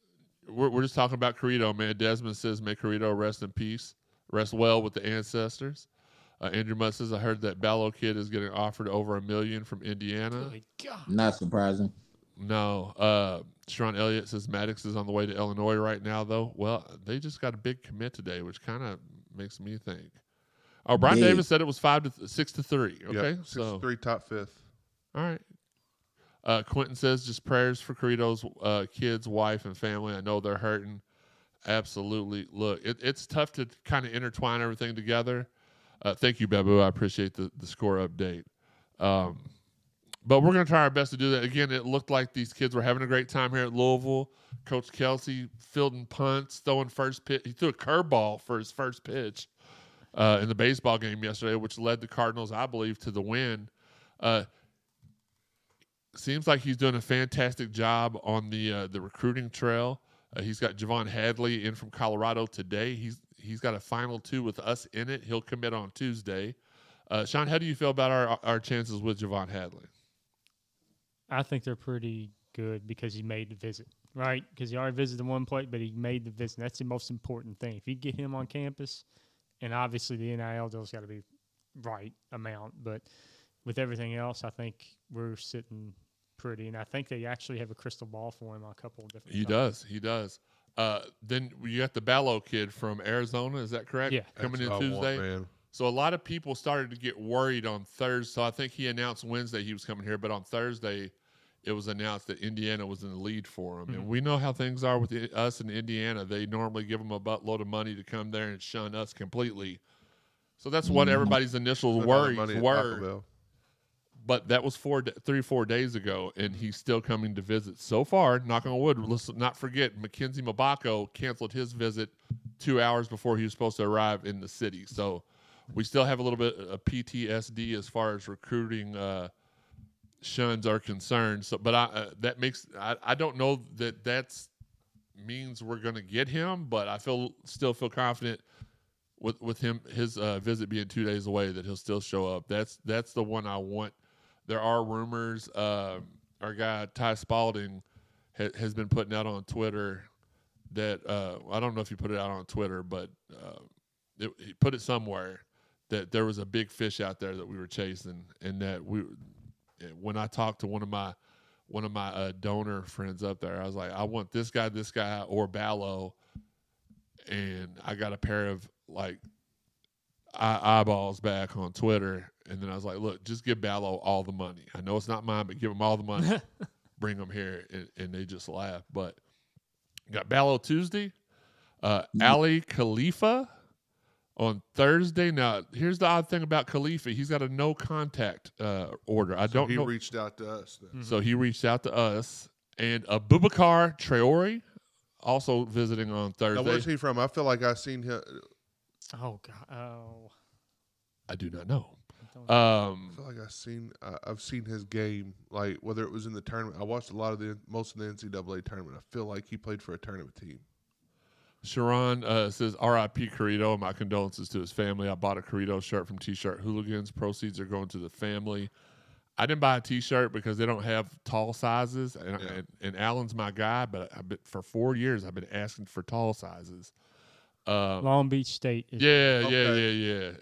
we're we're just talking about Corrido, man. Desmond says, "May Corrido rest in peace, rest well with the ancestors." Uh, Andrew Mutt says, "I heard that Ballo kid is getting offered over a million from Indiana." Good God. Not surprising. No. Uh, Sharon Elliott says Maddox is on the way to Illinois right now, though. Well, they just got a big commit today, which kind of makes me think. Oh, Brian Big. Davis said it was five to th- six to three. Okay, Yep. so Three top fifth. all right. Uh, Quentin says just prayers for Corrido's uh, kids, wife, and family. I know they're hurting. Absolutely. Look, it, it's tough to kind of intertwine everything together. Uh, thank you, Babu. I appreciate the, the score update. Um, but we're going to try our best to do that. Again, it looked like these kids were having a great time here at Louisville. Coach Kelsey fielding punts, throwing first pitch. He threw a curveball for his first pitch uh, in the baseball game yesterday, which led the Cardinals, I believe, to the win. Uh, seems like he's doing a fantastic job on the uh, the recruiting trail. Uh, he's got Javon Hadley in from Colorado today. He's he's got a final two with us in it. He'll commit on Tuesday. Uh, Sean, how do you feel about our our chances with Javon Hadley? I think they're pretty good because he made the visit, right? Because he already visited one plate, but he made the visit. That's the most important thing. If you get him on campus, and obviously the N I L deal's got to be right amount, but with everything else, I think we're sitting pretty. And I think they actually have a crystal ball for him on a couple of different He topics. does. He does. Uh, then you got the Ballo kid from Arizona. Is that correct? Yeah. Coming That's in what I want, Tuesday. man. So a lot of people started to get worried on Thursday. So I think he announced Wednesday he was coming here, but on Thursday it was announced that Indiana was in the lead for him. Mm-hmm. And we know how things are with the, us in Indiana. They normally give them a buttload of money to come there and shun us completely. So that's what everybody's initial Spend all the worries money at Taco were. Bell. But that was four, d- three, four days ago, and he's still coming to visit. So far, knock on wood, let's not forget, Mackenzie Mabako canceled his visit two hours before he was supposed to arrive in the city. So we still have a little bit of P T S D as far as recruiting uh, shuns are concerned. So, but I, uh, that makes I, I don't know that that's means we're going to get him, but I feel still feel confident with with him his uh, visit being two days away that he'll still show up. That's that's the one I want. There are rumors. Uh, our guy Ty Spalding ha- has been putting out on Twitter that uh, I don't know if he put it out on Twitter, but uh, it, he put it somewhere that there was a big fish out there that we were chasing, and that we. When I talked to one of my one of my uh, donor friends up there, I was like, I want this guy, this guy, or Ballo, and I got a pair of like eye- eyeballs back on Twitter. And then I was like, look, just give Ballo all the money. I know it's not mine, but give him all the money. Bring him here. And, and they just laugh. But got Ballo Tuesday. Uh, Ali Khalifa on Thursday. Now, here's the odd thing about Khalifa. He's got a no contact uh, order. I So don't he know. reached out to us. Then. So he reached out to us. And Abubakar Traore also visiting on Now, Thursday. where's he from? I feel like I've seen him. Oh God. Oh. I do not know. don't- Um, I feel like I've seen uh, I've seen his game, like whether it was in the tournament. I watched a lot of the most of the N C double A tournament. I feel like he played for a tournament team. Sharon uh, says, R I P Corrido. My condolences to his family. I bought a Corrido shirt from T-Shirt Hooligans. Proceeds are going to the family. I didn't buy a T-shirt because they don't have tall sizes, and, Yeah. and, and Alan's my guy. But I've been, for four years, I've been asking for tall sizes. Uh, Long Beach State. Is, yeah, Okay. yeah, yeah, yeah.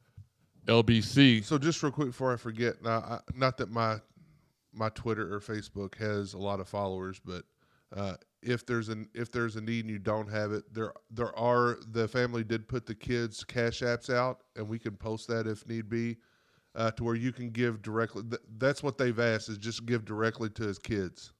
L B C. So just real quick before I forget, now I, not that my my Twitter or Facebook has a lot of followers, but uh, if there's an if there's a need and you don't have it, there there are the family did put the kids' cash apps out, and we can post that if need be. Uh, to where you can give directly. Th- that's what they've asked is just give directly to his kids.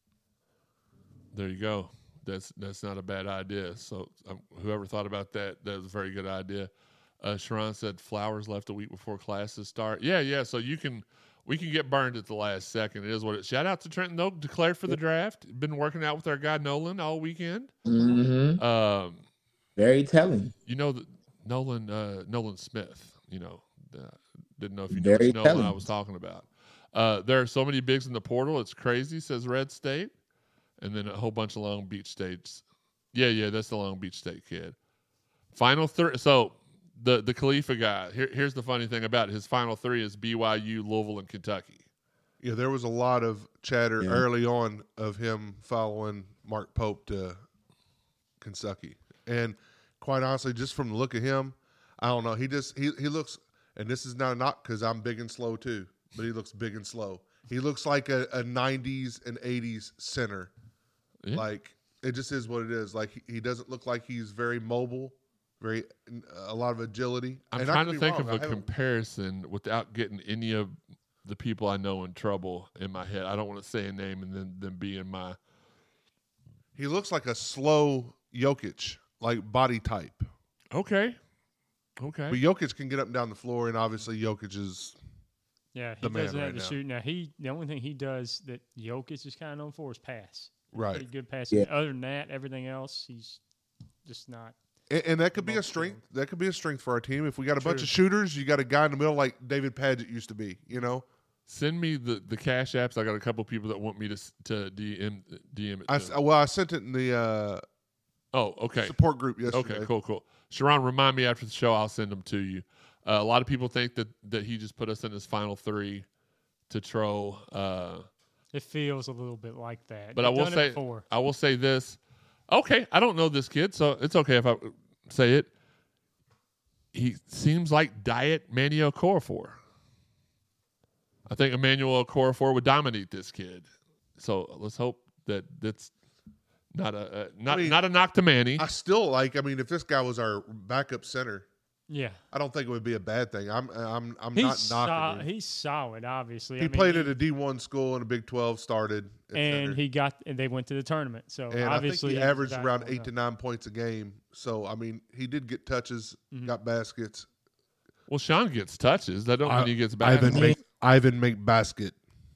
There you go. That's that's not a bad idea. So um, whoever thought about that, that was a very good idea. Uh, Sharon said flowers left a week before classes start. Yeah, yeah. So you can we can get burned at the last second. It is what it. Shout out to Trenton though, declared for the draft. Been working out with our guy Nolan all weekend. Mm-hmm. Um, Very telling. you know that Nolan uh, Nolan Smith. You know, uh, didn't know if you knew Very which Nolan I telling. was talking about. Uh, there are so many bigs in the portal. It's crazy, says Red State. And then a whole bunch of Long Beach States. Yeah, yeah, that's the Long Beach State kid. Final three. So the the Khalifa guy. Here, here's the funny thing about it. His final three is B Y U, Louisville, and Kentucky. Yeah, there was a lot of chatter Yeah. early on of him following Mark Pope to Kentucky, and quite honestly, just from the look of him, I don't know. He just he he looks, and this is not not because I'm big and slow too, but he looks big and slow. He looks like a, a nineties and eighties center. Yeah. Like it just is what it is. Like he, he doesn't look like he's very mobile, very a lot of agility. I'm And I trying could to be think wrong. of I a haven't- comparison without getting any of the people I know in trouble in my head. I don't want to say a name and then then be in my. He looks like a slow Jokic, like body type. Okay. Okay. But Jokic can get up and down the floor, and obviously Jokic is Yeah, he the man doesn't right have to now. shoot. Now he the only thing he does that Jokic is kind of known for is pass. right. Pretty good pass. Yeah. Other than that, everything else he's just not. And, and that could be a Most strength. That could be a strength for our team. If we got a bunch True. of shooters, you got a guy in the middle like David Padgett used to be. You know, Send me the, the cash apps. I got a couple people that want me to s- to D M D M it. I to s- them. well, I sent it in the uh, Oh, okay. support group yesterday. Okay, cool, cool. Sharon, remind me after the show. I'll send them to you. Uh, a lot of people think that, that he just put us in his final three to troll. Uh, It feels a little bit like that. but I You've will done it say, before. I will say this. Okay, I don't know this kid, so it's okay if I say it. He seems like Diet Manuel Okorafor. I think Emmanuel Okorafor would dominate this kid. So let's hope that that's not a, a not I mean, not a knock to Manny. I still like. I mean, if this guy was our backup center, Yeah, I don't think it would be a bad thing. I'm I'm I'm he's not sol- knocking him. he's solid. Obviously, He I mean, played he- at a D one school in a Big twelve, started, at and center. he got and they went to the tournament. So and obviously I think he was averaged back around on eight up. to nine points a game. So I mean, he did get touches, Mhm. got baskets. Well, Sean gets touches. That don't mean he gets back. Ivan make Ivan make basket.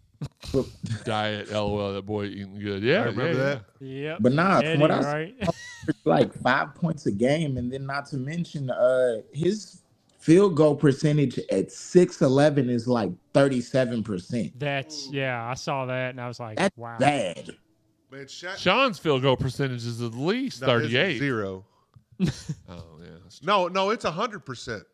Diet, lol. That boy eating good. Yeah, I remember yeah, that. Yep. But nah, from Eddie, what I right? like five points a game, and then not to mention uh his field goal percentage at six eleven is like thirty seven percent. That's yeah. I saw that and I was like, That's wow. bad. Man, Sha- yeah. Sean's field goal percentage is at least no, his is thirty-eight. zero. Oh yeah. that's true. No, no, it's a hundred percent.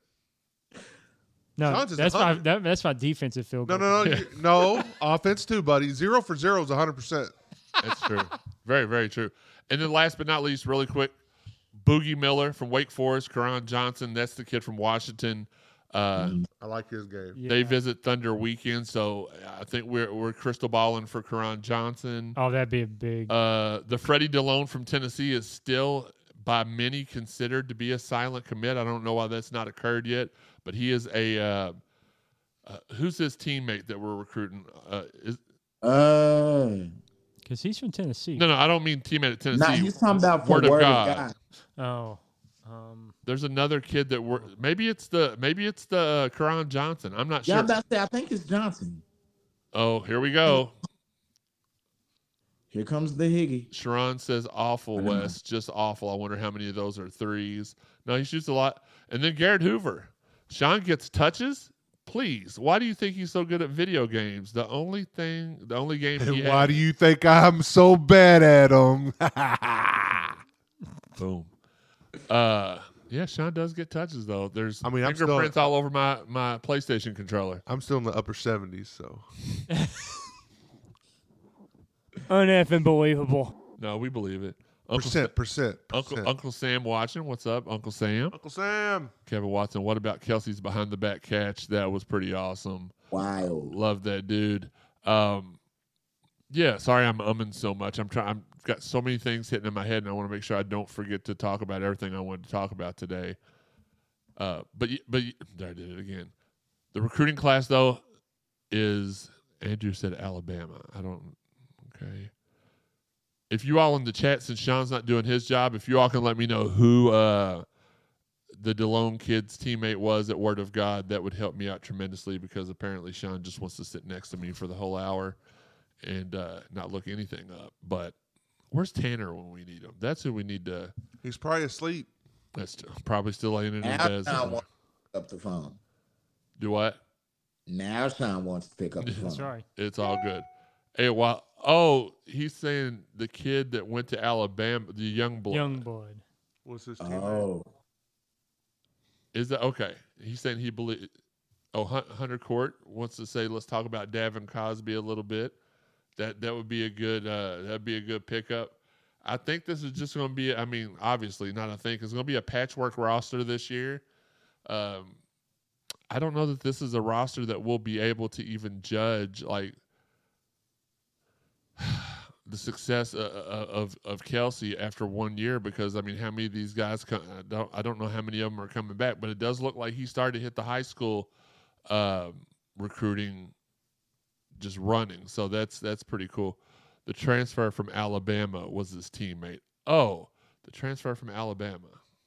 No, Sean's is that's my one hundred. that, that's my defensive field No, goal. no, no, you- no. Offense too, buddy. Zero for zero is a hundred percent. That's true. Very, very true. And then last but not least, really quick, Boogie Miller from Wake Forest, Karan Johnson. That's the kid from Washington. Uh, I like his game. Yeah. They visit Thunder weekend, so I think we're we're crystal balling for Karan Johnson. Oh, that'd be a big. Uh, the Freddie DeLone from Tennessee is still by many considered to be a silent commit. I don't know why that's not occurred yet, but he is a uh, uh, who's his teammate that we're recruiting? Uh, is Uh Because he's from Tennessee. No, no, I don't mean teammate at Tennessee. Nah, he's talking about for Word Word, of of God. God. Oh. Um, There's another kid that wor- maybe it's the maybe it's the uh, Karan Johnson. I'm not Yeah, sure. I'm about to say, I think it's Johnson. Oh, here we go. Here comes the Higgy. Sharon says awful, Wes. Just awful. I wonder how many of those are threes. No, he shoots a lot. And then Garrett Hoover. Sean gets touches. Please. Why do you think he's so good at video games? The only thing, the only game he And why had- do you think I'm so bad at them? Boom. Uh, yeah, Sean does get touches though. There's I mean, I'm still- fingerprints all over my my PlayStation controller. I'm still in the upper seventies, so uneffing believable. No, we believe it. Uncle percent, percent, Sa- Uncle percent. Uncle Sam watching. What's up, Uncle Sam? Uncle Sam. Kevin Watson. What about Kelsey's behind the back catch? That was pretty awesome. Wild. Love that dude. Um, yeah, sorry I'm umming so much. I'm trying. I've got so many things hitting in my head, and I want to make sure I don't forget to talk about everything I wanted to talk about today. Uh, but y- but y- there I did it again. The recruiting class though is Andrew said Alabama. I don't. Okay. If you all in the chat, since Sean's not doing his job, if you all can let me know who uh, the DeLone kid's teammate was at Word of God, that would help me out tremendously because apparently Sean just wants to sit next to me for the whole hour and uh, not look anything up. But where's Tanner when we need him? That's who we need to. He's probably asleep. That's probably still laying in his Now bed. Sean wants to pick up the phone. Do what? Now Sean wants to pick up the phone. That's right. It's all good. Hey, while oh, he's saying the kid that went to Alabama, the young boy. Young blood. What's his team? Oh, Is that okay? He's saying he believe. Oh, Hun- Hunter Court wants to say, let's talk about Davin Cosby a little bit. That that would be a good. Uh, that'd be a good pickup. I think this is just going to be. I mean, obviously, not. I think it's going to be a patchwork roster this year. Um, I don't know that this is a roster that will be able to even judge like the success uh, uh, of of Kelsey after one year, because I mean, how many of these guys come, I don't I don't know how many of them are coming back, but it does look like he started to hit the high school uh, recruiting just running, so that's that's pretty cool. The transfer from Alabama was his teammate. Oh, the transfer from Alabama,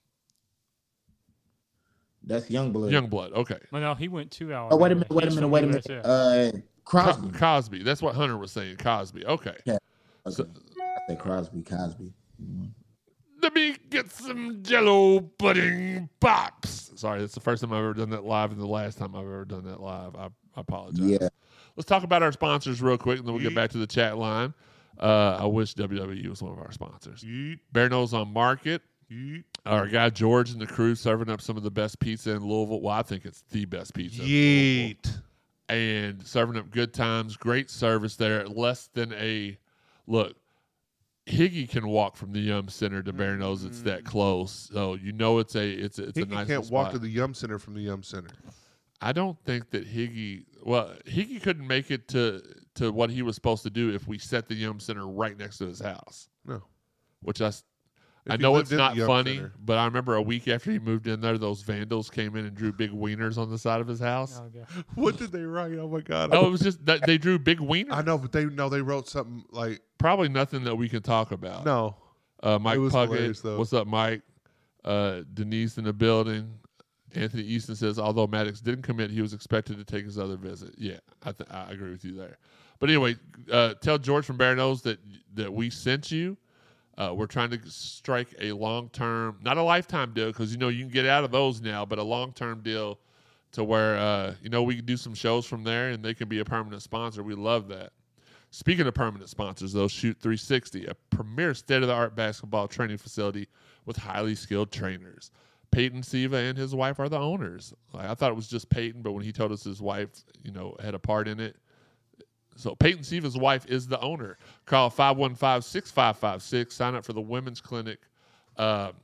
that's Youngblood. Youngblood. Okay, Well, no, he went to Alabama. Oh, wait a minute, wait a He's minute, from wait a minute. U S F. Uh, Crosby. Co- Cosby. That's what Hunter was saying. Cosby. Okay. Yeah. So- Okay. I said Crosby, Cosby. Let me get some Jello pudding pops. Sorry, that's the first time I've ever done that live, and the last time I've ever done that live. I, I apologize. Yeah. Let's talk about our sponsors real quick, and then we'll get back to the chat line. Uh, I wish W W E was one of our sponsors. Yeet, Bear Nose on Market. yeet, Our guy George and the crew serving up some of the best pizza in Louisville. Well, I think it's the best pizza in Louisville. yeet. And serving up good times, great service there. Less than a look. Higgy can walk from the Yum Center to Bear Nose. It's that close, so you know it's a it's a, it's He a nice. can't little walk spot. to the Yum Center from the Yum Center. I don't think that Higgy. Well, Higgy couldn't make it to to what he was supposed to do if we set the Yum Center right next to his house. No. Which I, s- If I he know lived it's in the not Yum funny, Center. but I remember a week after he moved in there, those vandals came in and drew big wieners on the side of his house. Oh, God. What did they write? Oh my god! Oh, it was just that they drew big wieners. I know, but they no, they wrote something like Probably nothing that we can talk about. no. Uh, Mike It was Puckett, hilarious, though. what's up, Mike? Uh, Denise in the building. Anthony Easton says, although Maddox didn't commit, he was expected to take his other visit. Yeah, I, th- I agree with you there. But anyway, uh, tell George from Bear Nose that that we sent you. Uh, we're trying to strike a long-term, not a lifetime deal, because you know you can get out of those now, but a long-term deal to where uh, you know we can do some shows from there, and they can be a permanent sponsor. We love that. Speaking of permanent sponsors, though, Shoot three sixty, a premier state-of-the-art basketball training facility with highly skilled trainers. Peyton Siva and his wife are the owners. Like, I thought it was just Peyton, but when he told us his wife, you know, had a part in it. So Peyton Siva's wife is the owner. Call five one five, six five five six. Sign up for the women's clinic. Um,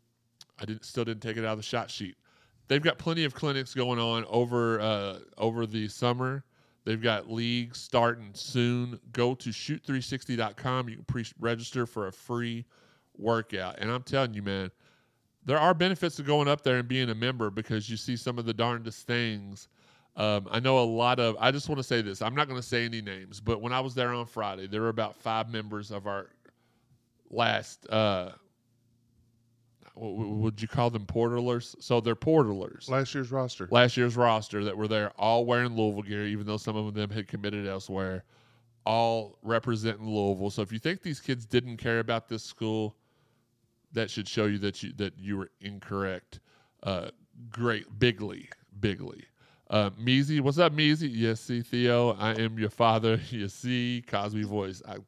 I didn't, still didn't take it out of the shot sheet. They've got plenty of clinics going on over uh, over the summer. They've got leagues starting soon. Go to shoot three sixty dot com. You can pre-register for a free workout. And I'm telling you, man, there are benefits to going up there and being a member, because you see some of the darndest things Um, I know a lot of. I just want to say this. I'm not going to say any names, but when I was there on Friday, there were about five members of our last. Uh, what would you call them? Portalers. So they're portalers. Last year's roster. Last year's roster that were there, all wearing Louisville gear, even though some of them had committed elsewhere. All representing Louisville. So if you think these kids didn't care about this school, that should show you that you that you were incorrect. Uh, great, bigly, bigly. Uh, Measy, what's up, Measy? Yes, see, Theo, I am your father. You see, Cosby voice. I...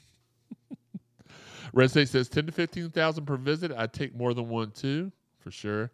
Red State says ten to fifteen thousand per visit. I'd take more than one too, for sure.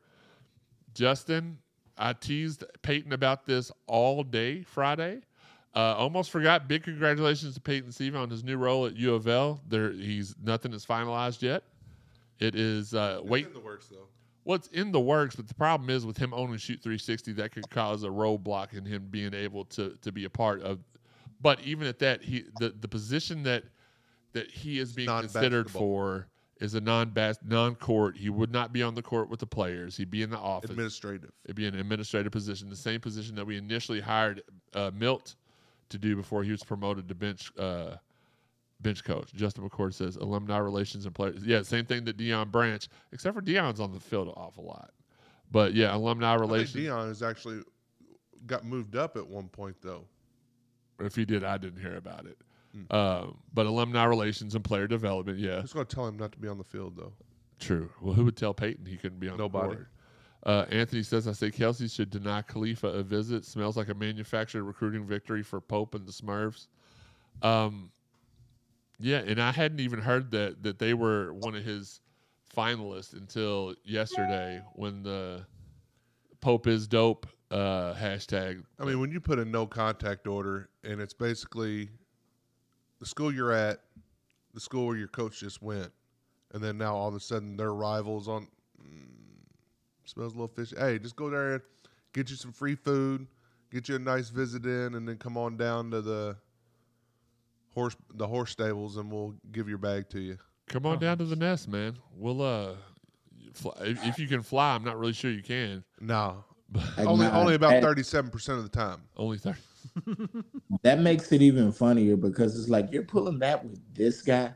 Justin, I teased Peyton about this all day Friday. Uh, almost forgot. Big congratulations to Peyton Siva on his new role at U of L. There, he's nothing is finalized yet. It is uh, It's wait. in the works, though. Well, it's in the works, but the problem is with him owning Shoot three sixty, that could cause a roadblock in him being able to to be a part of. But even at that, he the, the position that that he is being considered Non-basketball. for is a non-bas non-court. He would not be on the court with the players. He'd be in the office. Administrative. It'd be an administrative position, the same position that we initially hired uh, Milt to do before he was promoted to bench uh, bench coach. Justin McCord says alumni relations and players. Yeah, same thing that Deion Branch, except for Deion's on the field an awful lot. But yeah, alumni I think relations. Dion has actually got moved up at one point, though. If he did, I didn't hear about it. Hmm. Um, but alumni relations and player development, yeah, Who's going to tell him not to be on the field, though? true. Well, who would tell Peyton he couldn't be on Nobody. the board? Uh, Anthony says, I say Kelsey should deny Khalifa a visit. Smells like a manufactured recruiting victory for Pope and the Smurfs. Um, yeah, and I hadn't even heard that that they were one of his finalists until yesterday when the Pope is dope uh, hashtag. I mean, when you put a no contact order and it's basically the school you're at, the school where your coach just went, and then now all of a sudden their rivals on mm, smells a little fishy. Hey, just go there and get you some free food, get you a nice visit in, and then come on down to the horse the horse stables and we'll give your bag to you. Come on down to the nest, man. We'll uh, fly. If, if you can fly, I'm not really sure you can. No. Like, Only nah, only about that- thirty-seven percent of the time. Only thirty. That makes it even funnier because it's like you're pulling that with this guy,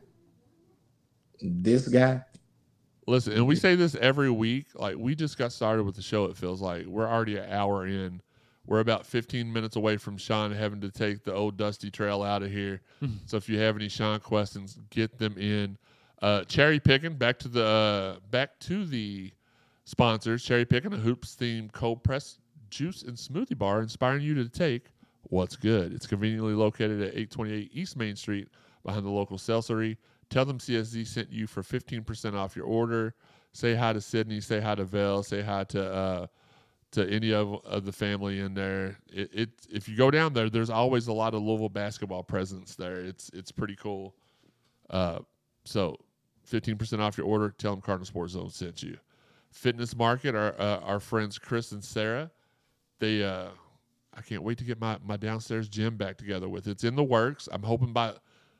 this guy. Listen, and we say this every week. Like, we just got started with the show, it feels like. We're already an hour in. We're about fifteen minutes away from Sean having to take the old dusty trail out of here. So if you have any Sean questions, get them in. Uh, cherry picking, back to the uh, back to the sponsors. Cherry picking, a hoops themed cold pressed juice and smoothie bar, inspiring you to take what's good. It's conveniently located at eight twenty-eight East Main Street, behind the local seltzery. Tell them C S Z sent you for fifteen percent off your order. Say hi to Sydney. Say hi to Vel. Say hi to uh, to any of, of the family in there. It, it if you go down there, there's always a lot of Louisville basketball presence there. It's it's pretty cool. Uh, so fifteen percent off your order. Tell them Cardinal Sports Zone sent you. Fitness Market, our uh, our friends Chris and Sarah. They uh, I can't wait to get my, my downstairs gym back together with. It's in the works. I'm hoping by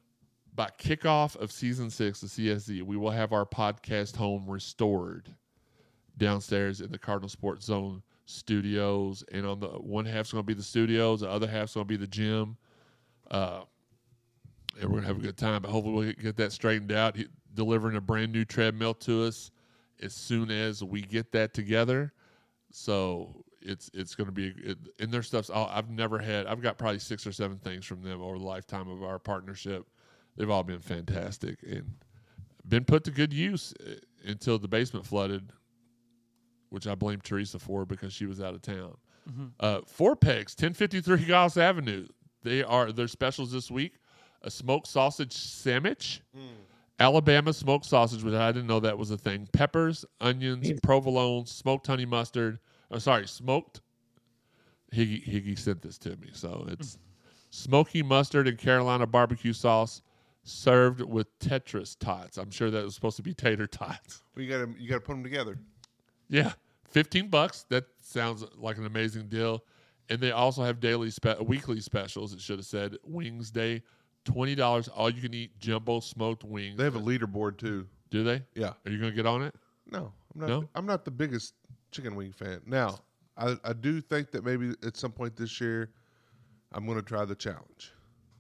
by kickoff of season six of C S Z, we will have our podcast home restored downstairs in the Cardinal Sports Zone studios. And on the one half's going to be the studios, the other half's going to be the gym. Uh, and we're going to have a good time. But hopefully we'll get that straightened out. He, delivering a brand new treadmill to us as soon as we get that together. So it's it's going to be it, and their stuff's all, I've never had. I've got probably six or seven things from them over the lifetime of our partnership. They've all been fantastic and been put to good use until the basement flooded, which I blame Teresa for because she was out of town. Mm-hmm. Uh, Four Pegs, ten fifty-three Goss Avenue. They are their specials this week: a smoked sausage sandwich, mm. Alabama smoked sausage, which I didn't know that was a thing. Peppers, onions, provolone, smoked honey mustard. Oh, sorry, smoked. Higgy, Higgy sent this to me, so it's mm. smoky mustard and Carolina barbecue sauce. Served with Tetris tots. I'm sure that was supposed to be tater tots. Well, you gotta you gotta put them together. Yeah, fifteen bucks. That sounds like an amazing deal. And they also have daily, spe- weekly specials. It should have said Wings Day, twenty dollars. All you can eat jumbo smoked wings. They have a leaderboard too. Do they? Yeah. Are you gonna get on it? No, I'm not. No? I'm not the biggest chicken wing fan. Now, I, I do think that maybe at some point this year, I'm going to try the challenge.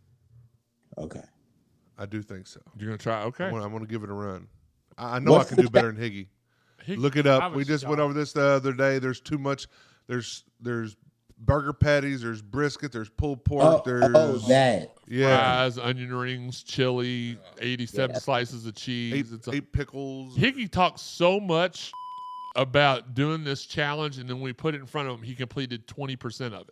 Okay. I do think so. You're gonna try? Okay. I'm gonna, I'm gonna give it a run. I, I know What's I can the do better than Higgy. Higgy- Look it I up. was We just went shocked. over this the other day. There's too much. There's there's burger patties. There's brisket. There's pulled pork. Oh, there's oh, that. yeah, Fries, onion rings, chili, eighty-seven Yeah. slices of cheese. eight, It's a, eight pickles. Higgy talks so much about doing this challenge, and then we put it in front of him. He completed twenty percent of it.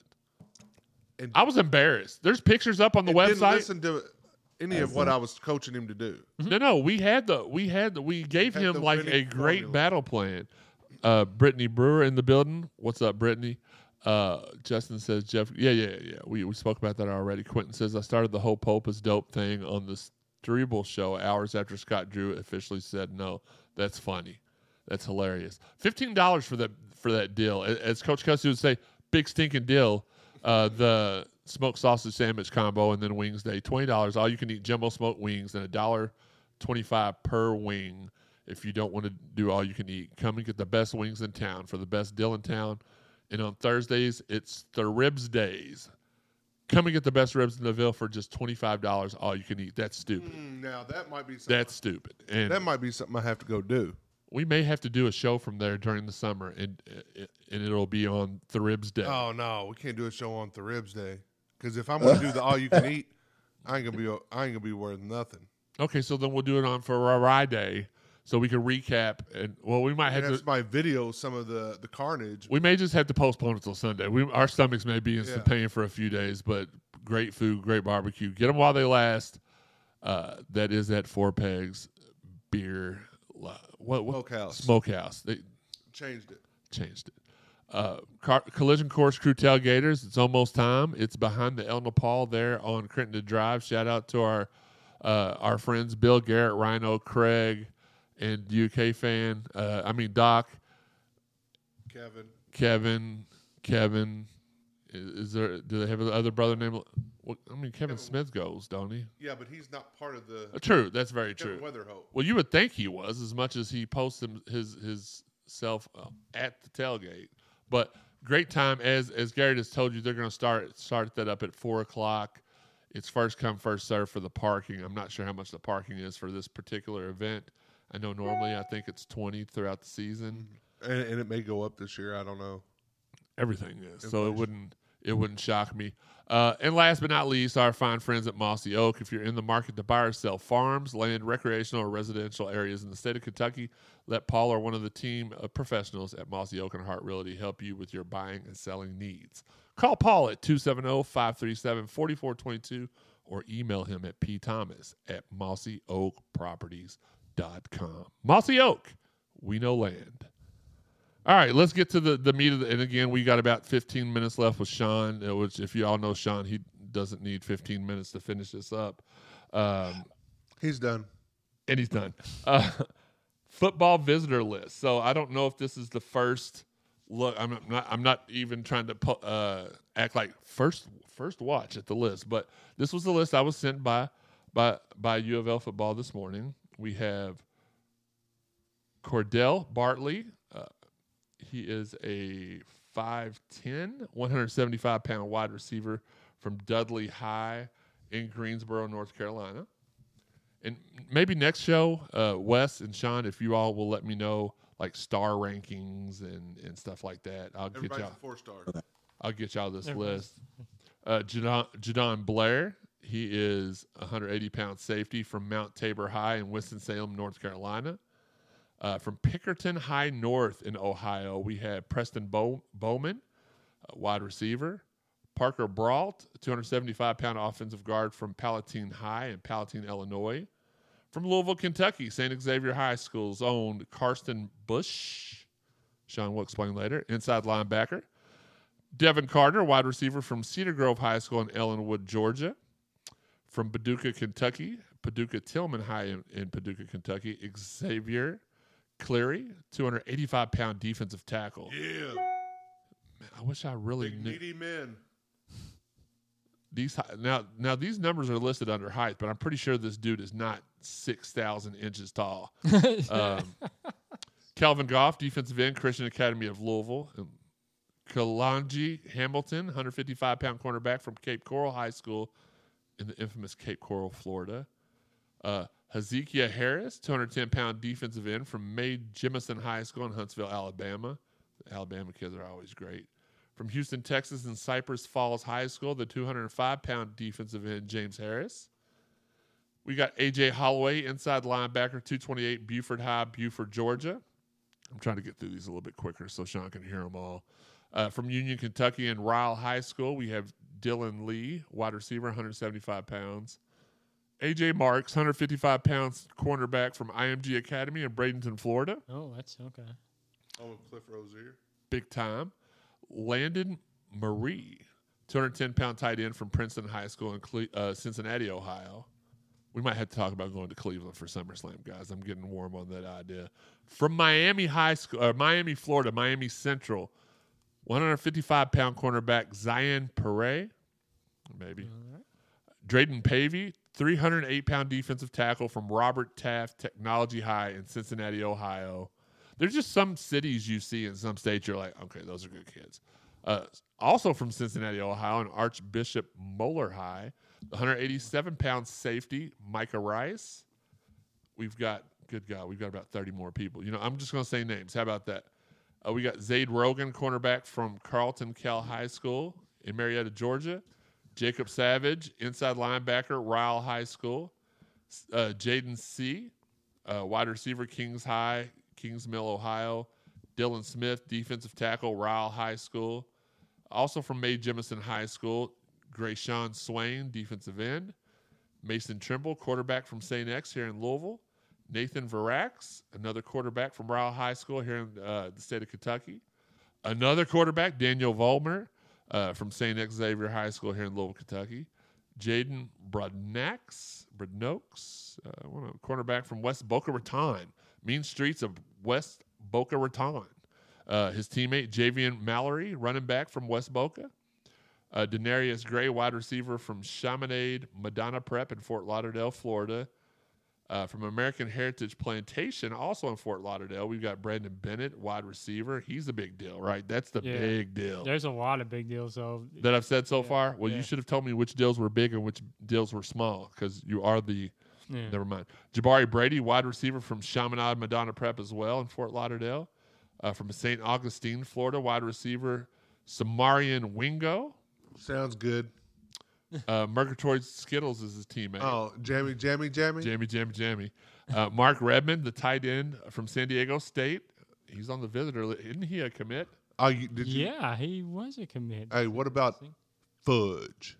And- I was embarrassed. There's pictures up on the and didn't website. listen to any of what I was coaching him to do. No, no, we had the we had the we gave Had him the like a winning great formula. battle plan. Uh, Brittany Brewer in the building. What's up, Brittany? Uh, Justin says Jeff. Yeah, yeah, yeah. We we spoke about that already. Quentin says I started the whole Pope is dope thing on the Cerebral show hours after Scott Drew officially said no. That's funny. That's hilarious. Fifteen dollars for that for that deal. As Coach Cussy would say, big stinking deal. Uh, the smoked sausage sandwich combo and then wings day. Twenty dollars. All you can eat jumbo smoked wings and a dollar twenty-five per wing. If you don't want to do all you can eat, come and get the best wings in town for the best deal in town. And on Thursdays, it's the ribs days. Come and get the best ribs in the Ville for just twenty-five dollars. All you can eat. That's stupid. Mm, now that might be something. That's stupid. And that might be something I have to go do. we may have to do a show from there during the summer, and and it'll be on the ribs day. Oh no, we can't do a show on the Ribs Day because if I'm gonna do the all you can eat, I ain't gonna be I ain't gonna be worth nothing. Okay, so then we'll do it on Ferrari Day, so we can recap. And well, we might And have that's to. my video. Some of the the carnage. We may just have to postpone it till Sunday. We our stomachs may be in some Yeah. pain for a few days, but great food, great barbecue. Get them while they last. Uh, that is at Four Pegs Beer. What, what Smokehouse. Smokehouse. They Changed it. changed it. Uh, car, collision Course Crew Tailgaters. It's almost time. It's behind the El Nepal there on Crittenden Drive. Shout out to our uh, our friends Bill Garrett, Rhino, Craig, and U K fan. Uh, I mean Doc, Kevin. Kevin, Kevin. Is, is there? Do they have another brother named? Well, I mean Kevin Smith goes, don't he? Yeah, but he's not part of the Uh, true. That's very Kevin true. Weatherhope. Well, you would think he was, as much as he posts him, his his self uh, at the tailgate. But great time, as as Gary just told you, they're going to start start that up at four o'clock. It's first come first serve for the parking. I'm not sure how much the parking is for this particular event. I know normally I think it's twenty throughout the season. And, and it may go up this year. I don't know. Everything is, so it Inflation. wouldn't it wouldn't shock me. Uh, and last but not least, our fine friends at Mossy Oak. If you're in the market to buy or sell farms, land, recreational, or residential areas in the state of Kentucky, let Paul or one of the team of professionals at Mossy Oak and Heart Realty help you with your buying and selling needs. Call Paul at two seven zero, five three seven, four four two two or email him at pthomas at mossy oak properties dot com. Mossy Oak, we know land. All right, let's get to the, the meat of the, and again, we got about fifteen minutes left with Sean, uh, which if you all know Sean, he doesn't need fifteen minutes to finish this up. Um, He's done. and he's done. Uh, football visitor list. So I don't know if this is the first look. I'm not, I'm not even trying to po- uh, act like first first watch at the list, but this was the list I was sent by, by, by U of L football this morning. We have Cordell Bartley. Uh, He is a five ten, one seventy-five pound wide receiver from Dudley High in Greensboro, North Carolina. And maybe next show, uh, Wes and Sean, if you all will let me know, like star rankings and, and stuff like that, I'll get Everybody's y'all. a four star. I'll get y'all this Everybody's- list. Uh, Jadon, Jadon Blair. He is a one eighty pound safety from Mount Tabor High in Winston-Salem, North Carolina. Uh, from Pickerton High North in Ohio, we have Preston Bow- Bowman, uh, wide receiver. Parker Brault, two seventy-five pound offensive guard from Palatine High in Palatine, Illinois. From Louisville, Kentucky, Saint Xavier High School's own Karsten Bush. Sean will explain later. Inside linebacker. Devin Carter, wide receiver from Cedar Grove High School in Ellenwood, Georgia. From Paducah, Kentucky, Paducah Tillman High in, in Paducah, Kentucky, Xavier Cleary, two eighty-five pound defensive tackle. Yeah. Man, I wish I really Big knew meaty men. these. hi- Now, now these numbers are listed under height, but I'm pretty sure this dude is not six thousand inches tall. um, Calvin Goff, defensive end, Christian Academy of Louisville. And Kalanji Hamilton, one hundred fifty-five pound cornerback from Cape Coral High School in the infamous Cape Coral, Florida. Uh, Hezekiah Harris, two hundred ten pound defensive end from Mae Jemison High School in Huntsville, Alabama. The Alabama kids are always great. From Houston, Texas, and Cypress Falls High School, the two hundred five pound defensive end, James Harris. We got A J Holloway, inside linebacker, two twenty-eight, Buford High, Buford, Georgia. I'm trying to get through these a little bit quicker so Sean can hear them all. Uh, from Union, Kentucky, and Ryle High School, we have Dylan Lee, wide receiver, one hundred seventy-five pounds. A J Marks, one hundred fifty-five pounds, cornerback from I M G Academy in Bradenton, Florida. Oh, that's okay. Oh, Cliff Rozier. Big time. Landon Marie, two hundred ten pound tight end from Princeton High School in Cle- uh, Cincinnati, Ohio. We might have to talk about going to Cleveland for SummerSlam, guys. I'm getting warm on that idea. From Miami High School, or Miami, Florida, Miami Central, one hundred fifty-five pound cornerback Zion Pere, maybe. All right. Drayden Pavey, three hundred eight pound defensive tackle from Robert Taft Technology High in Cincinnati, Ohio. There's just some cities you see in some states you're like, okay, those are good kids. Uh, also from Cincinnati, Ohio, and Archbishop Moeller High, one hundred eighty-seven pound safety Micah Rice. We've got, good God, we've got about thirty more people. You know, I'm just going to say names. How about that? Uh, we got Zade Rogan, cornerback from Carlton Cal High School in Marietta, Georgia. Jacob Savage, inside linebacker, Ryle High School. Uh, Jaden C., uh, wide receiver, Kings High, Kings Mill, Ohio. Dylan Smith, defensive tackle, Ryle High School. Also from Mae Jemison High School, Grayshawn Swain, defensive end. Mason Trimble, quarterback from Saint X here in Louisville. Nathan Varax, another quarterback from Ryle High School here in uh, the state of Kentucky. Another quarterback, Daniel Volmer, uh, from Saint Xavier High School here in Louisville, Kentucky. Jaden Brodnax, Brodnox, uh, one of cornerback from West Boca Raton, mean streets of West Boca Raton. Uh, his teammate, Javian Mallory, running back from West Boca. Uh, Denarius Gray, wide receiver from Chaminade Madonna Prep in Fort Lauderdale, Florida. Uh, from American Heritage Plantation, also in Fort Lauderdale, we've got Brandon Bennett, wide receiver. He's a big deal, right? That's the Yeah. big deal There's a lot of big deals, though. that I've said so Yeah, far. Well, yeah. you should have told me which deals were big and which deals were small, because you are the Yeah. never mind. Jabari Brady, wide receiver from Chaminade Madonna Prep as well in Fort Lauderdale. Uh, from Saint Augustine, Florida, wide receiver Samarian Wingo. Sounds good. Uh, Murgatroyd Skittles is his teammate. Oh, Jammy, Jammy, Jammy. Jammy, Jammy, Jammy. Uh, Mark Redmond, the tight end from San Diego State. He's on the visitor list. Isn't he a commit? Oh, you, did you? Yeah, he was a commit. Hey, what about Fudge?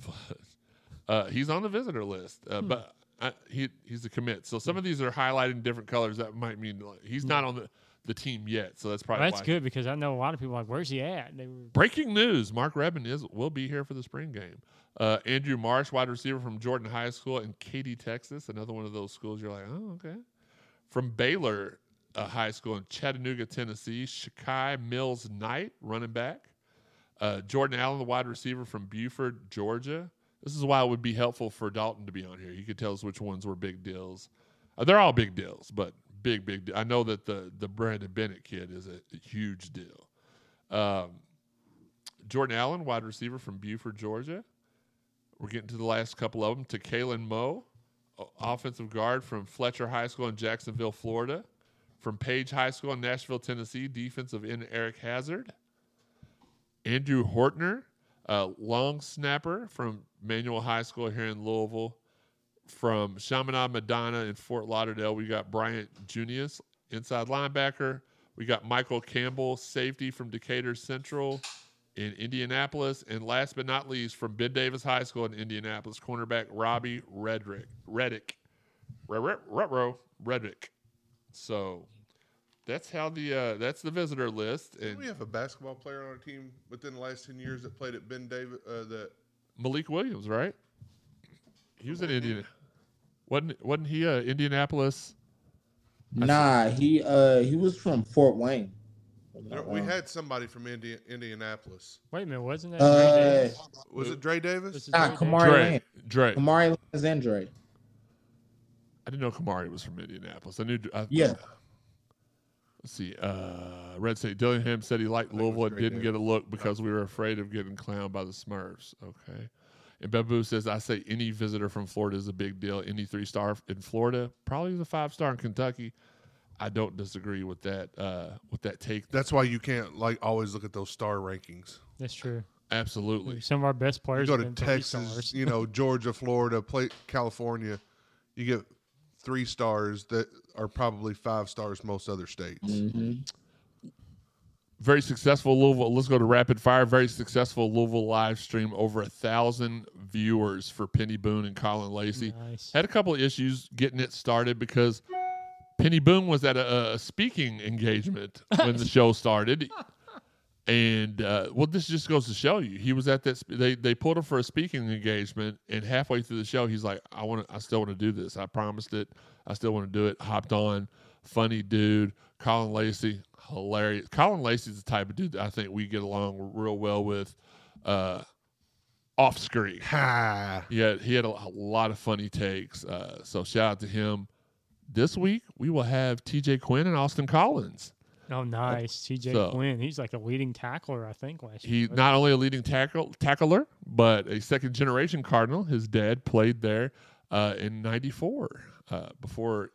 Uh, he's on the visitor list, uh, but uh, he he's a commit. So some of these are highlighted in different colors. That might mean like, he's not on the, the team yet. So that's probably Well, that's why. good because I know a lot of people are like, where's he at? They were Breaking news: Mark Redmond is will be here for the spring game. Uh, Andrew Marsh, wide receiver from Jordan High School in Katy, Texas. Another one of those schools you're like, oh, okay. From Baylor uh, High School in Chattanooga, Tennessee. Shakai Mills Knight, running back. Uh, Jordan Allen, the wide receiver from Buford, Georgia. This is why it would be helpful for Dalton to be on here. He could tell us which ones were big deals. Uh, they're all big deals, but big, big deal. I know that the, the Brandon Bennett kid is a, a huge deal. Um, Jordan Allen, wide receiver from Buford, Georgia. We're getting to the last couple of them. To Kalen Moe, offensive guard from Fletcher High School in Jacksonville, Florida. From Page High School in Nashville, Tennessee, defensive end Eric Hazard. Andrew Hortner, uh, long snapper from Manual High School here in Louisville. From Chaminade Madonna in Fort Lauderdale, we got Bryant Junius, inside linebacker. We got Michael Campbell, safety from Decatur Central in Indianapolis. And last but not least, from Ben Davis High School in Indianapolis, cornerback Robbie Redrick. Reddick. Ruh-roh, Reddick. So that's how the uh, that's the visitor list. And Didn't we have a basketball player on our team within the last ten years that played at Ben Davis? Uh, that Malik Williams, right? He was in Indiana. Wasn't wasn't he uh, Indianapolis? Nah, he uh he was from Fort Wayne. there, we had somebody from Indi- Indianapolis. Wait a minute, wasn't that Uh, Dre Davis? Was it Dre This Davis? is Nah, Dre Kamari Davis? Lane. Dre. Kamari Lane is and Dre. I didn't know Kamari was from Indianapolis. I knew. I, Yeah. Let's see. Uh, Red State Dillingham said he liked think it Louisville was and great didn't there. get a look because we were afraid of getting clowned by the Smurfs. Okay. And Bamboo says, I say any visitor from Florida is a big deal. Any three-star in Florida, probably the five-star in Kentucky. I don't disagree with that uh, with that take. That's why you can't like always look at those star rankings. That's true. Absolutely. Some of our best You players go have to been three Texas, stars. you know, Georgia, Florida, play California, you get three stars that are probably five stars most other states. Mm-hmm. Very successful Louisville. Let's go to rapid fire. Very successful Louisville live stream. Over a thousand viewers for Penny Boone and Colin Lacey. Nice. Had a couple of issues getting it started because Penny Boone was at a, a speaking engagement when the show started. And, uh, well, this just goes to show you. He was at that, sp- they, they pulled him for a speaking engagement, and halfway through the show, he's like, I want to, I still want to do this. I promised it. I still want to do it. Hopped on. Funny dude. Colin Lacey, hilarious. Colin Lacey's the type of dude that I think we get along real well with uh, off screen. Ha! Yeah, he had a, a lot of funny takes. Uh, so shout out to him. This week, we will have T J Quinn and Austin Collins. Oh, nice. T J So- Quinn. He's like a leading tackler, I think, last He year. not only a leading tackle tackler, but a second generation Cardinal. His dad played there uh, in ninety-four uh, before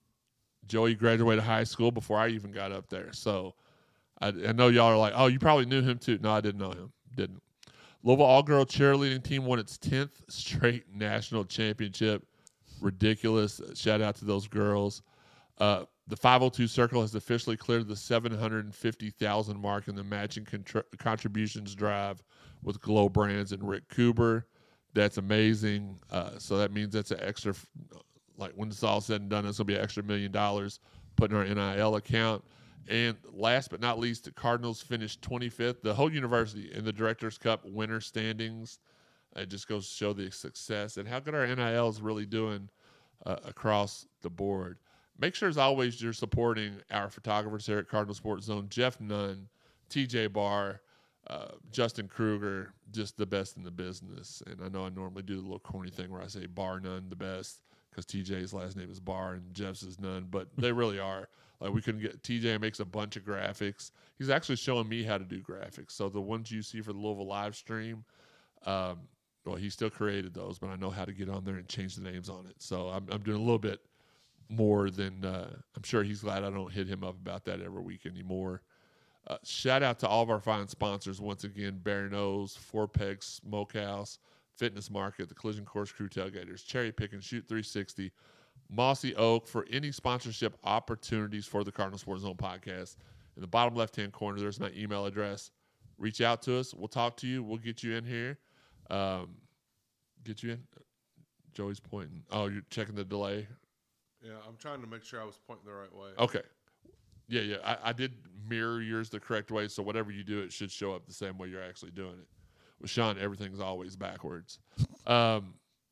Joey graduated high school, before I even got up there. So I, I know y'all are like, oh, you probably knew him too. No, I didn't know him. Didn't. Louisville All-Girl Cheerleading Team won its tenth straight national championship. Ridiculous. Shout out to those girls. Uh, the five oh two Circle has officially cleared the seven hundred fifty thousand mark in the matching contr- contributions drive with Glow Brands and Rick Cooper. That's amazing. Uh, so that means that's an extra, f- like when it's all said and done, it's going to be an extra million dollars put in our N I L account. And last but not least, the Cardinals finished twenty-fifth, the whole university, in the Directors' Cup winner standings. It just goes to show the success and how good our N I L is really doing uh, across the board. Make sure, as always, you're supporting our photographers here at Cardinal Sports Zone, Jeff Nunn, T J Barr, uh, Justin Kruger, just the best in the business. And I know I normally do the little corny thing where I say Barr Nunn the best because T J's last name is Barr and Jeff's is Nunn, but they really are. Like, we couldn't get, T J makes a bunch of graphics. He's actually showing me how to do graphics. So the ones you see for the Louisville live stream, um, well, he still created those, but I know how to get on there and change the names on it. So I'm, I'm doing a little bit more than uh, I'm sure he's glad I don't hit him up about that every week anymore. Uh, shout out to all of our fine sponsors once again: Bear Nose, Four Pegs Smokehouse, Fitness Market, the Collision Course Crew Tailgaters, Cherry Pick and Shoot three sixty, Mossy Oak. For any sponsorship opportunities for the Cardinal Sports Zone podcast, in the bottom left-hand corner, there's my email address. Reach out to us. We'll talk to you. We'll get you in here. Um, get you in. Joey's pointing. Oh, you're checking the delay. Yeah, I'm trying to make sure I was pointing the right way. Okay. Yeah, yeah. I, I did mirror yours the correct way, so whatever you do, it should show up the same way you're actually doing it. With Sean, everything's always backwards. Um,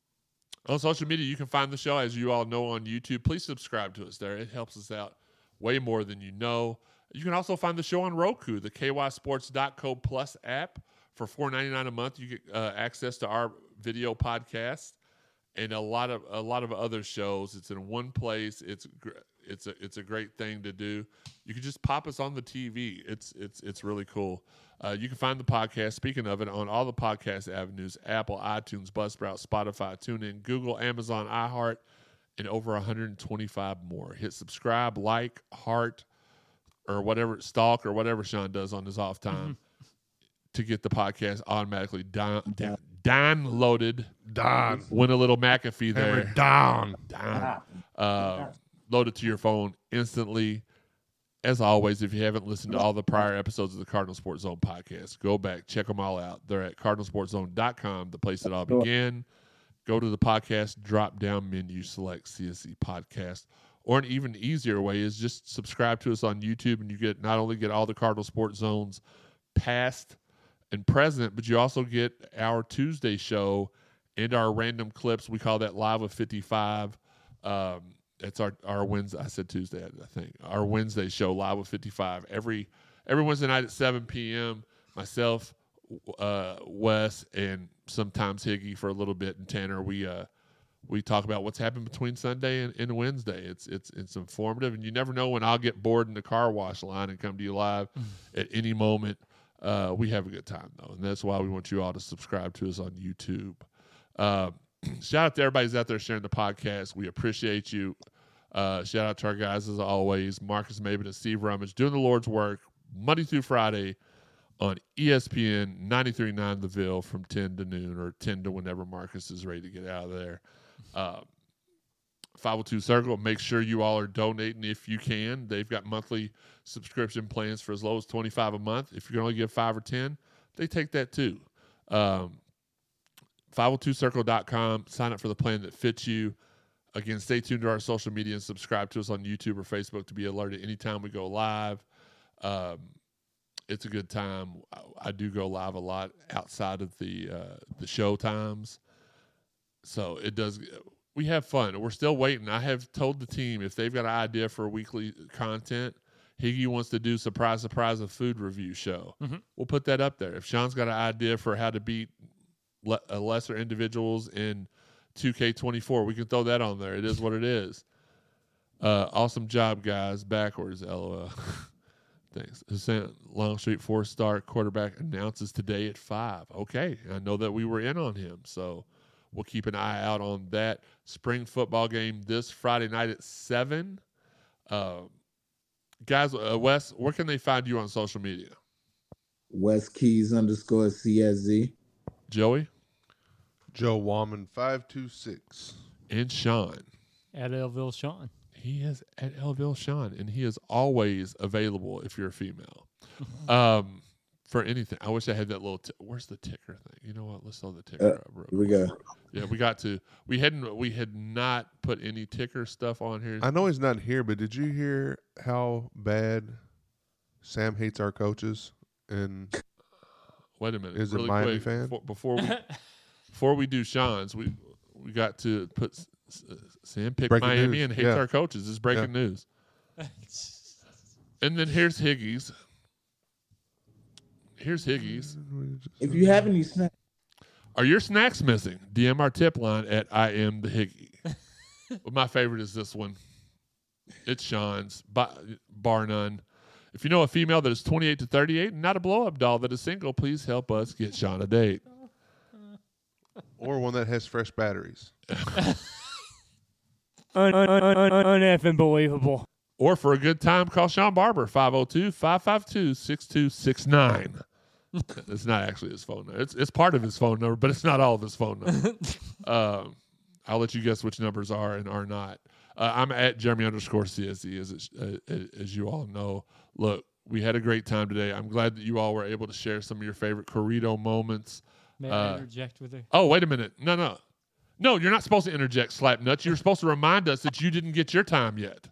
on social media, you can find the show, as you all know, on YouTube. Please subscribe to us there. It helps us out way more than you know. You can also find the show on Roku, the K Y Sports dot co Plus app. For four ninety-nine a month, you get uh, access to our video podcast and a lot of a lot of other shows. It's in one place. It's gr- it's a it's a great thing to do. You can just pop us on the T V. It's it's it's really cool. Uh, you can find the podcast, speaking of it, on all the podcast avenues: Apple, iTunes, Buzzsprout, Spotify, TuneIn, Google, Amazon, iHeart, and over one hundred twenty-five more. Hit subscribe, like, heart, or whatever, stalk, or whatever Sean does on his off time to get the podcast automatically down, down, downloaded. Don. Win a little McAfee there. Hammer Don. Down. Uh, load it to your phone instantly. As always, if you haven't listened to all the prior episodes of the Cardinal Sports Zone podcast, go back, check them all out. They're at cardinal sports zone dot com, the place it all began. Go to the podcast drop-down menu, select C S C Podcast. Or an even easier way is just subscribe to us on YouTube, and you get not only get all the Cardinal Sports Zones past and present, but you also get our Tuesday show and our random clips. We call that Live with fifty-five. Um, it's our, our Wednesday. I said Tuesday, I think. Our Wednesday show, Live with fifty-five. Every every Wednesday night at seven p.m., myself, uh, Wes, and sometimes Higgy for a little bit, and Tanner, we uh, We talk about what's happened between Sunday and, and Wednesday. It's it's it's informative, and you never know when I'll get bored in the car wash line and come to you live at any moment. Uh, we have a good time, though, and that's why we want you all to subscribe to us on YouTube. Uh, shout out to everybody who's out there sharing the podcast. We appreciate you. Uh, shout out to our guys, as always, Marcus Maben and Steve Rummage, doing the Lord's work Monday through Friday on E S P N ninety-three point nine The Ville from ten to noon, or ten to whenever Marcus is ready to get out of there. Uh, five oh two Circle, make sure you all are donating if you can. They've got monthly subscription plans for as low as twenty-five dollars a month. If you can only give five or ten, they take that too. Um, five oh two circle dot com, sign up for the plan that fits you. Again, stay tuned to our social media and subscribe to us on YouTube or Facebook to be alerted anytime we go live. Um, it's a good time. I, I do go live a lot outside of the uh, the show times. So it does. We have fun. We're still waiting. I have told the team if they've got an idea for weekly content, Higgy wants to do surprise, surprise, a food review show. Mm-hmm. We'll put that up there. If Sean's got an idea for how to beat le- uh, lesser individuals in two K twenty-four, we can throw that on there. It is what it is. Uh, awesome job, guys. Backwards, LOL. Thanks. Hussein Longstreet, four-star quarterback, announces today at five. Okay, I know that we were in on him, so we'll keep an eye out on that. Spring football game this Friday night at seven. Uh, guys, uh, Wes, where can they find you on social media? Wes Keys underscore C S Z. Joey? Joe Wallman, five two six. And Sean. At Elville Sean. He is at Elville Sean, and he is always available if you're a female. um, for anything. I wish I had that little t- where's the ticker thing? You know what? Let's throw the ticker Uh, up real Here we quick. go. Yeah, we got to. We hadn't. We had not put any ticker stuff on here. I know he's not here, but did you hear how bad Sam hates our coaches? And Wait a minute. Is it really Miami quick, fan? Before, before we before we do Sean's, we we got to put S- S- Sam picked Breaking Miami news. and hates Yeah. our coaches. This is breaking Yeah. news. And then here's Higgy's. Here's Higgy's. If you have any snacks, Are your snacks missing? D M our tip line at I am the Higgy. But my favorite is this one. It's Sean's, bar, bar none. If you know a female that is twenty-eight to thirty-eight and not a blow-up doll that is single, please help us get Sean a date. or one that has fresh batteries. Un- un- un- un- un- Uneffing believable. Or for a good time, call Sean Barber, five oh two, five five two, six two six nine. It's not actually his phone number. It's it's part of his phone number, but it's not all of his phone number. um, I'll let you guess which numbers are and are not. Uh, I'm at Jeremy underscore C S E, as, it, uh, as you all know. Look, we had a great time today. I'm glad that you all were able to share some of your favorite Corrido moments. May I Uh, interject with her? Oh, wait a minute. No, no. No, you're not supposed to interject, Slapnuts. You're supposed to remind us that you didn't get your time yet.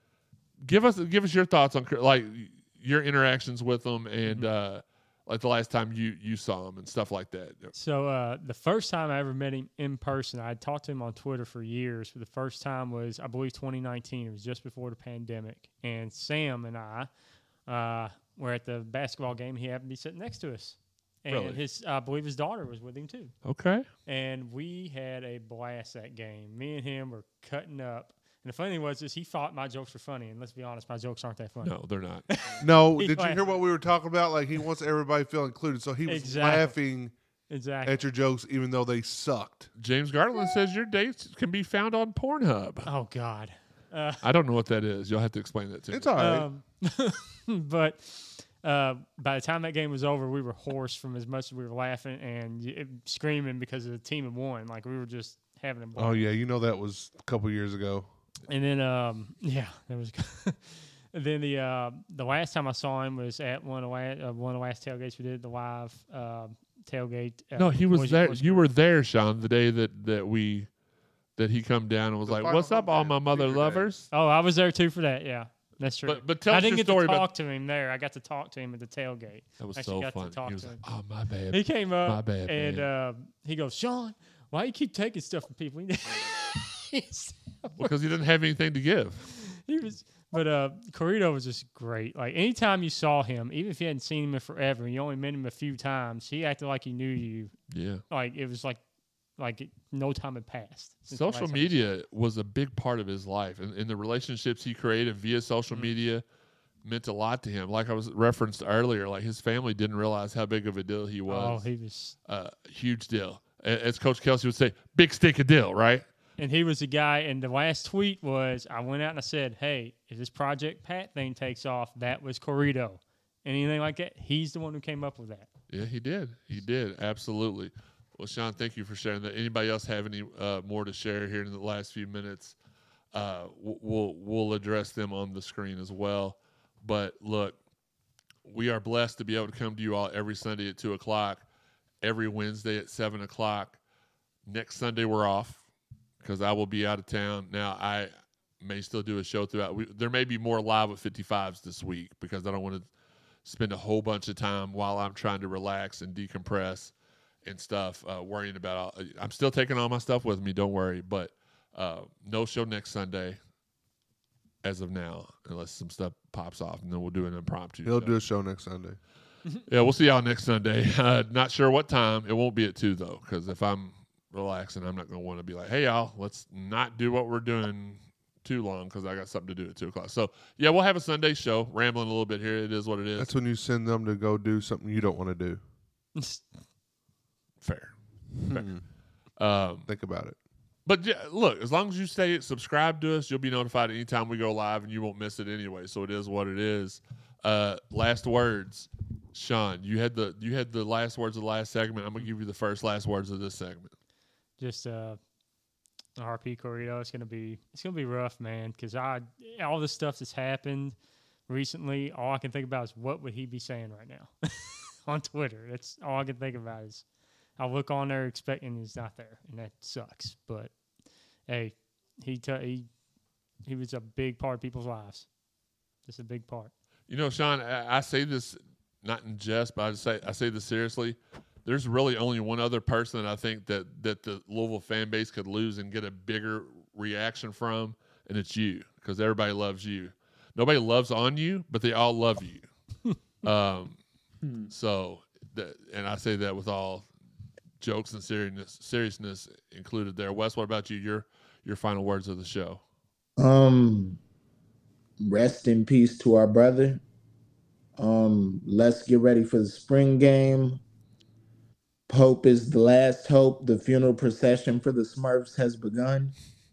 Give us give us your thoughts on like your interactions with them and uh, like the last time you, you saw him and stuff like that. So uh, the first time I ever met him in person, I had talked to him on Twitter for years. But the first time was, I believe, twenty nineteen. It was just before the pandemic. And Sam and I uh, were at the basketball game. He happened to be sitting next to us. And Really? his, I believe his daughter was with him too. Okay. And we had a blast that game. Me and him were cutting up. And the funny thing was, is he thought my jokes were funny. And let's be honest, my jokes aren't that funny. No, they're not. No, He did you hear laughed. what we were talking about? Like, he wants everybody to feel included. So he was Exactly. laughing Exactly. at your jokes, even though they sucked. James Garland says your dates can be found on Pornhub. Oh, God. Uh, I don't know what that is. You'll have to explain that to me. It's all right. Um, but uh, by the time that game was over, we were hoarse from as much as we were laughing and y- screaming because the team had won. Like, we were just having a ball. Oh, yeah. You know that was a couple years ago. And then, um, yeah, that was. And then the uh, the last time I saw him was at one of the last, uh, one of the last tailgates we did, the live uh, tailgate. Uh, No, he was Boise- there. Boise You Group. were there, Sean, the day that, that we that he come down and was The like, final "What's up, all my home mother game, feature day. lovers?" Oh, I was there too for that. Yeah, that's true. But- but tell I us didn't your get story to about- talk to him there. I got to talk to him at the tailgate. That was Actually so got to fun. talk He was to like, him. "Oh, my bad." He came up My bad, and man. uh, he goes, "Sean, why you keep taking stuff from people?" He's- Because he didn't have anything to give. he was, but uh, Corrido was just great. Like anytime you saw him, even if you hadn't seen him in forever, and you only met him a few times, he acted like he knew you. Yeah. Like it was like like it, no time had passed. since the Social last media was a big part of his life, and, and the relationships he created via social Mm-hmm. media meant a lot to him. Like I was referenced earlier, like his family didn't realize how big of a deal he episode. was. Oh, he was, uh, huge deal. A- As Coach Kelsey would say, big stick of deal, right? and he was the guy. And the last tweet was, I went out and I said, "Hey, if this Project Pat thing takes off, that was Corrido." Anything like that, he's the one who came up with that. Yeah, he did. He did. Absolutely. Well, Sean, thank you for sharing that. Anybody else have any uh, more to share here in the last few minutes? Uh, w- we'll we'll address them on the screen as well. But look, we are blessed to be able to come to you all every Sunday at two o'clock, every Wednesday at seven o'clock. Next Sunday we're off because I will be out of town. Now I may still do a show throughout. We, there may be more live with fifty-fives this week because I don't want to spend a whole bunch of time while I'm trying to relax and decompress and stuff, uh, worrying about all, I'm still taking all my stuff with me, don't worry, but uh, no show next Sunday as of now, unless some stuff pops off, and then we'll do an impromptu He'll show. do a show next Sunday. Yeah, we'll see y'all next Sunday. Uh, not sure what time. It won't be at two, though, because if I'm relaxing, I'm not going to want to be like, hey, y'all, let's not do what we're doing too long because I got something to do at two o'clock. So, yeah, we'll have a Sunday show, rambling a little bit here. It is what it is. That's when you send them to go do something you don't want to do. Fair. Fair. Hmm. Um, Think about it. But yeah, look, as long as you stay subscribed to us, you'll be notified anytime we go live, and you won't miss it anyway. So it is what it is. Uh, last words, Sean. You had the you had the last words of the last segment. I'm gonna give you the first last words of this segment. Just uh, R P Corrido. It's gonna be it's gonna be rough, man. Because I all the stuff that's happened recently, all I can think about is what would he be saying right now on Twitter. That's all I can think about is I look on there expecting he's not there, and that sucks. But hey, he t- he he was a big part of people's lives. Just a big part. You know, Sean, I, I say this not in jest, but I say I say this seriously. There's really only one other person that I think that that the Louisville fan base could lose and get a bigger reaction from, and it's you, because everybody loves you. Nobody loves on you, but they all love you. um, so, that, and I say that with all jokes and seriousness, seriousness included there. Wes, what about you? Your your final words of the show. Um, rest in peace to our brother. Um, let's get ready for the spring game. Hope is the last hope. The funeral procession for the Smurfs has begun.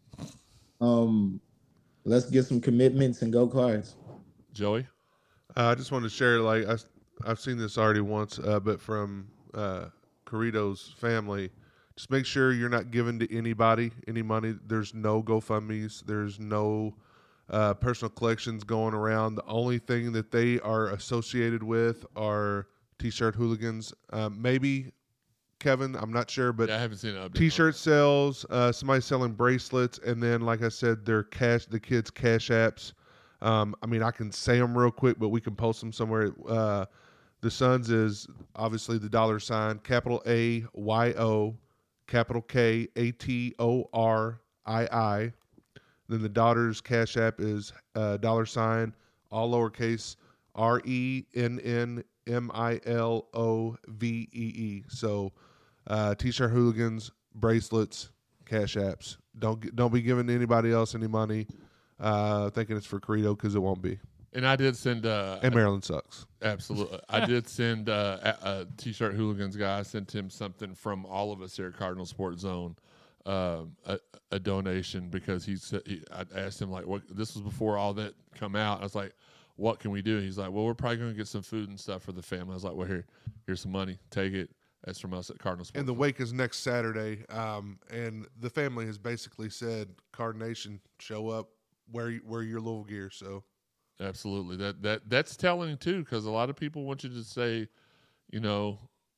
Um, let's get some commitments and go Cards. Joey? Uh, I just want to share, like, I, I've seen this already once, uh, but from uh, Corrido's family, just make sure you're not giving to anybody any money. There's no GoFundMes. There's no uh, personal collections going around. The only thing that they are associated with are T-shirt hooligans. Uh, maybe, Kevin, I'm not sure, but Yeah, I haven't seen an update. T-shirt sales, uh, somebody selling bracelets, and then, like I said, their cash, the kids' cash apps. Um, I mean, I can say them real quick, but we can post them somewhere. Uh, the son's is obviously the dollar sign, capital A Y O, capital K A T O R I I. Then the daughter's cash app is uh, dollar sign, all lowercase, R E N N M I L O V E E. So, uh, T-shirt hooligans, bracelets, cash apps. Don't g- don't be giving anybody else any money. Uh, thinking it's for Corrido, because it won't be. And I did send uh, And Maryland sucks. Absolutely. I did send uh, a, a T-shirt hooligans guy. I sent him something from all of us here at Cardinal Sports Zone, um, a, a donation, because he said he, I asked him, like, what. This was before all that come out. I was like, what can we do? He's like, well, we're probably going to get some food and stuff for the family. I was like, well, here, here's some money. Take it. That's from us at Cardinal Sports. And the Zone. wake is next Saturday. Um, and the family has basically said, Card Nation, show up, wear wear your Louisville gear. So. Absolutely. That that that's telling too, because a lot of people want you to say, you know,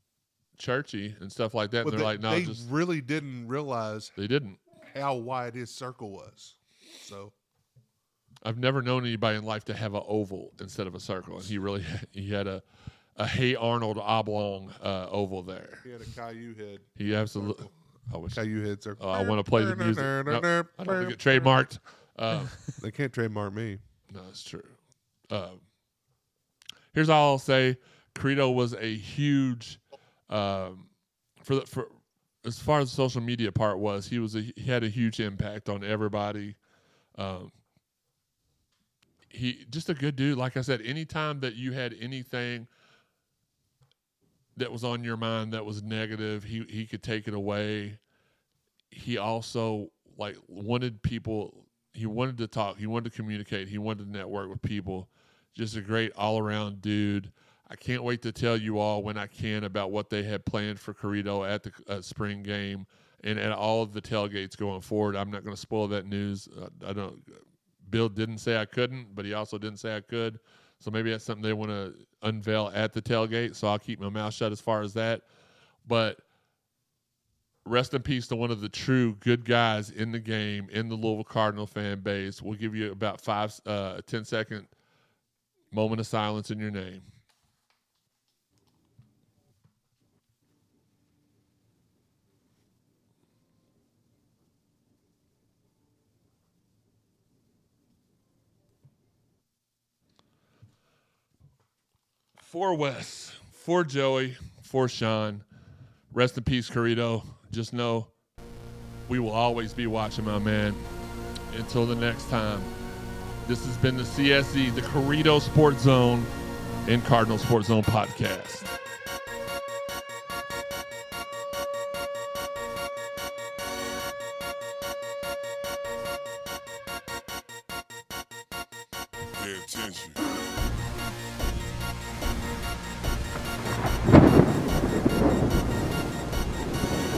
churchy and stuff like that. But and they're they, like, no, they just really didn't realize they didn't. how wide his circle was. So I've never known anybody in life to have an oval instead of a circle, and he really he had a a Hey Arnold oblong uh, oval there. he had a Caillou head. He absolutely. I wish. Caillou head circle. Oh, I want to play the music. No, I don't think it trademarked. Uh, They can't trademark me. No, it's true. Um, here's all I'll say: Corrido was a huge um, for the for as far as the social media part was, he was a, he had a huge impact on everybody. Um, he just a good dude. Like I said, anytime that you had anything that was on your mind that was negative, he he could take it away. He also like wanted people. He wanted to talk. He wanted to communicate. He wanted to network with people. Just a great all around dude. I can't wait to tell you all when I can about what they had planned for Carrito at the uh, spring game and at all of the tailgates going forward. I'm not going to spoil that news. Uh, I don't. Bill didn't say I couldn't, but he also didn't say I could. So maybe that's something they want to unveil at the tailgate. So I'll keep my mouth shut as far as that. But rest in peace to one of the true good guys in the game, in the Louisville Cardinal fan base. We'll give you about five, uh, ten second moment of silence in your name. For Wes, for Joey, for Sean, rest in peace, Carrito. Just know we will always be watching, my man. Until the next time, this has been the C S E, the Carrito Sports Zone and Cardinal Sports Zone podcast.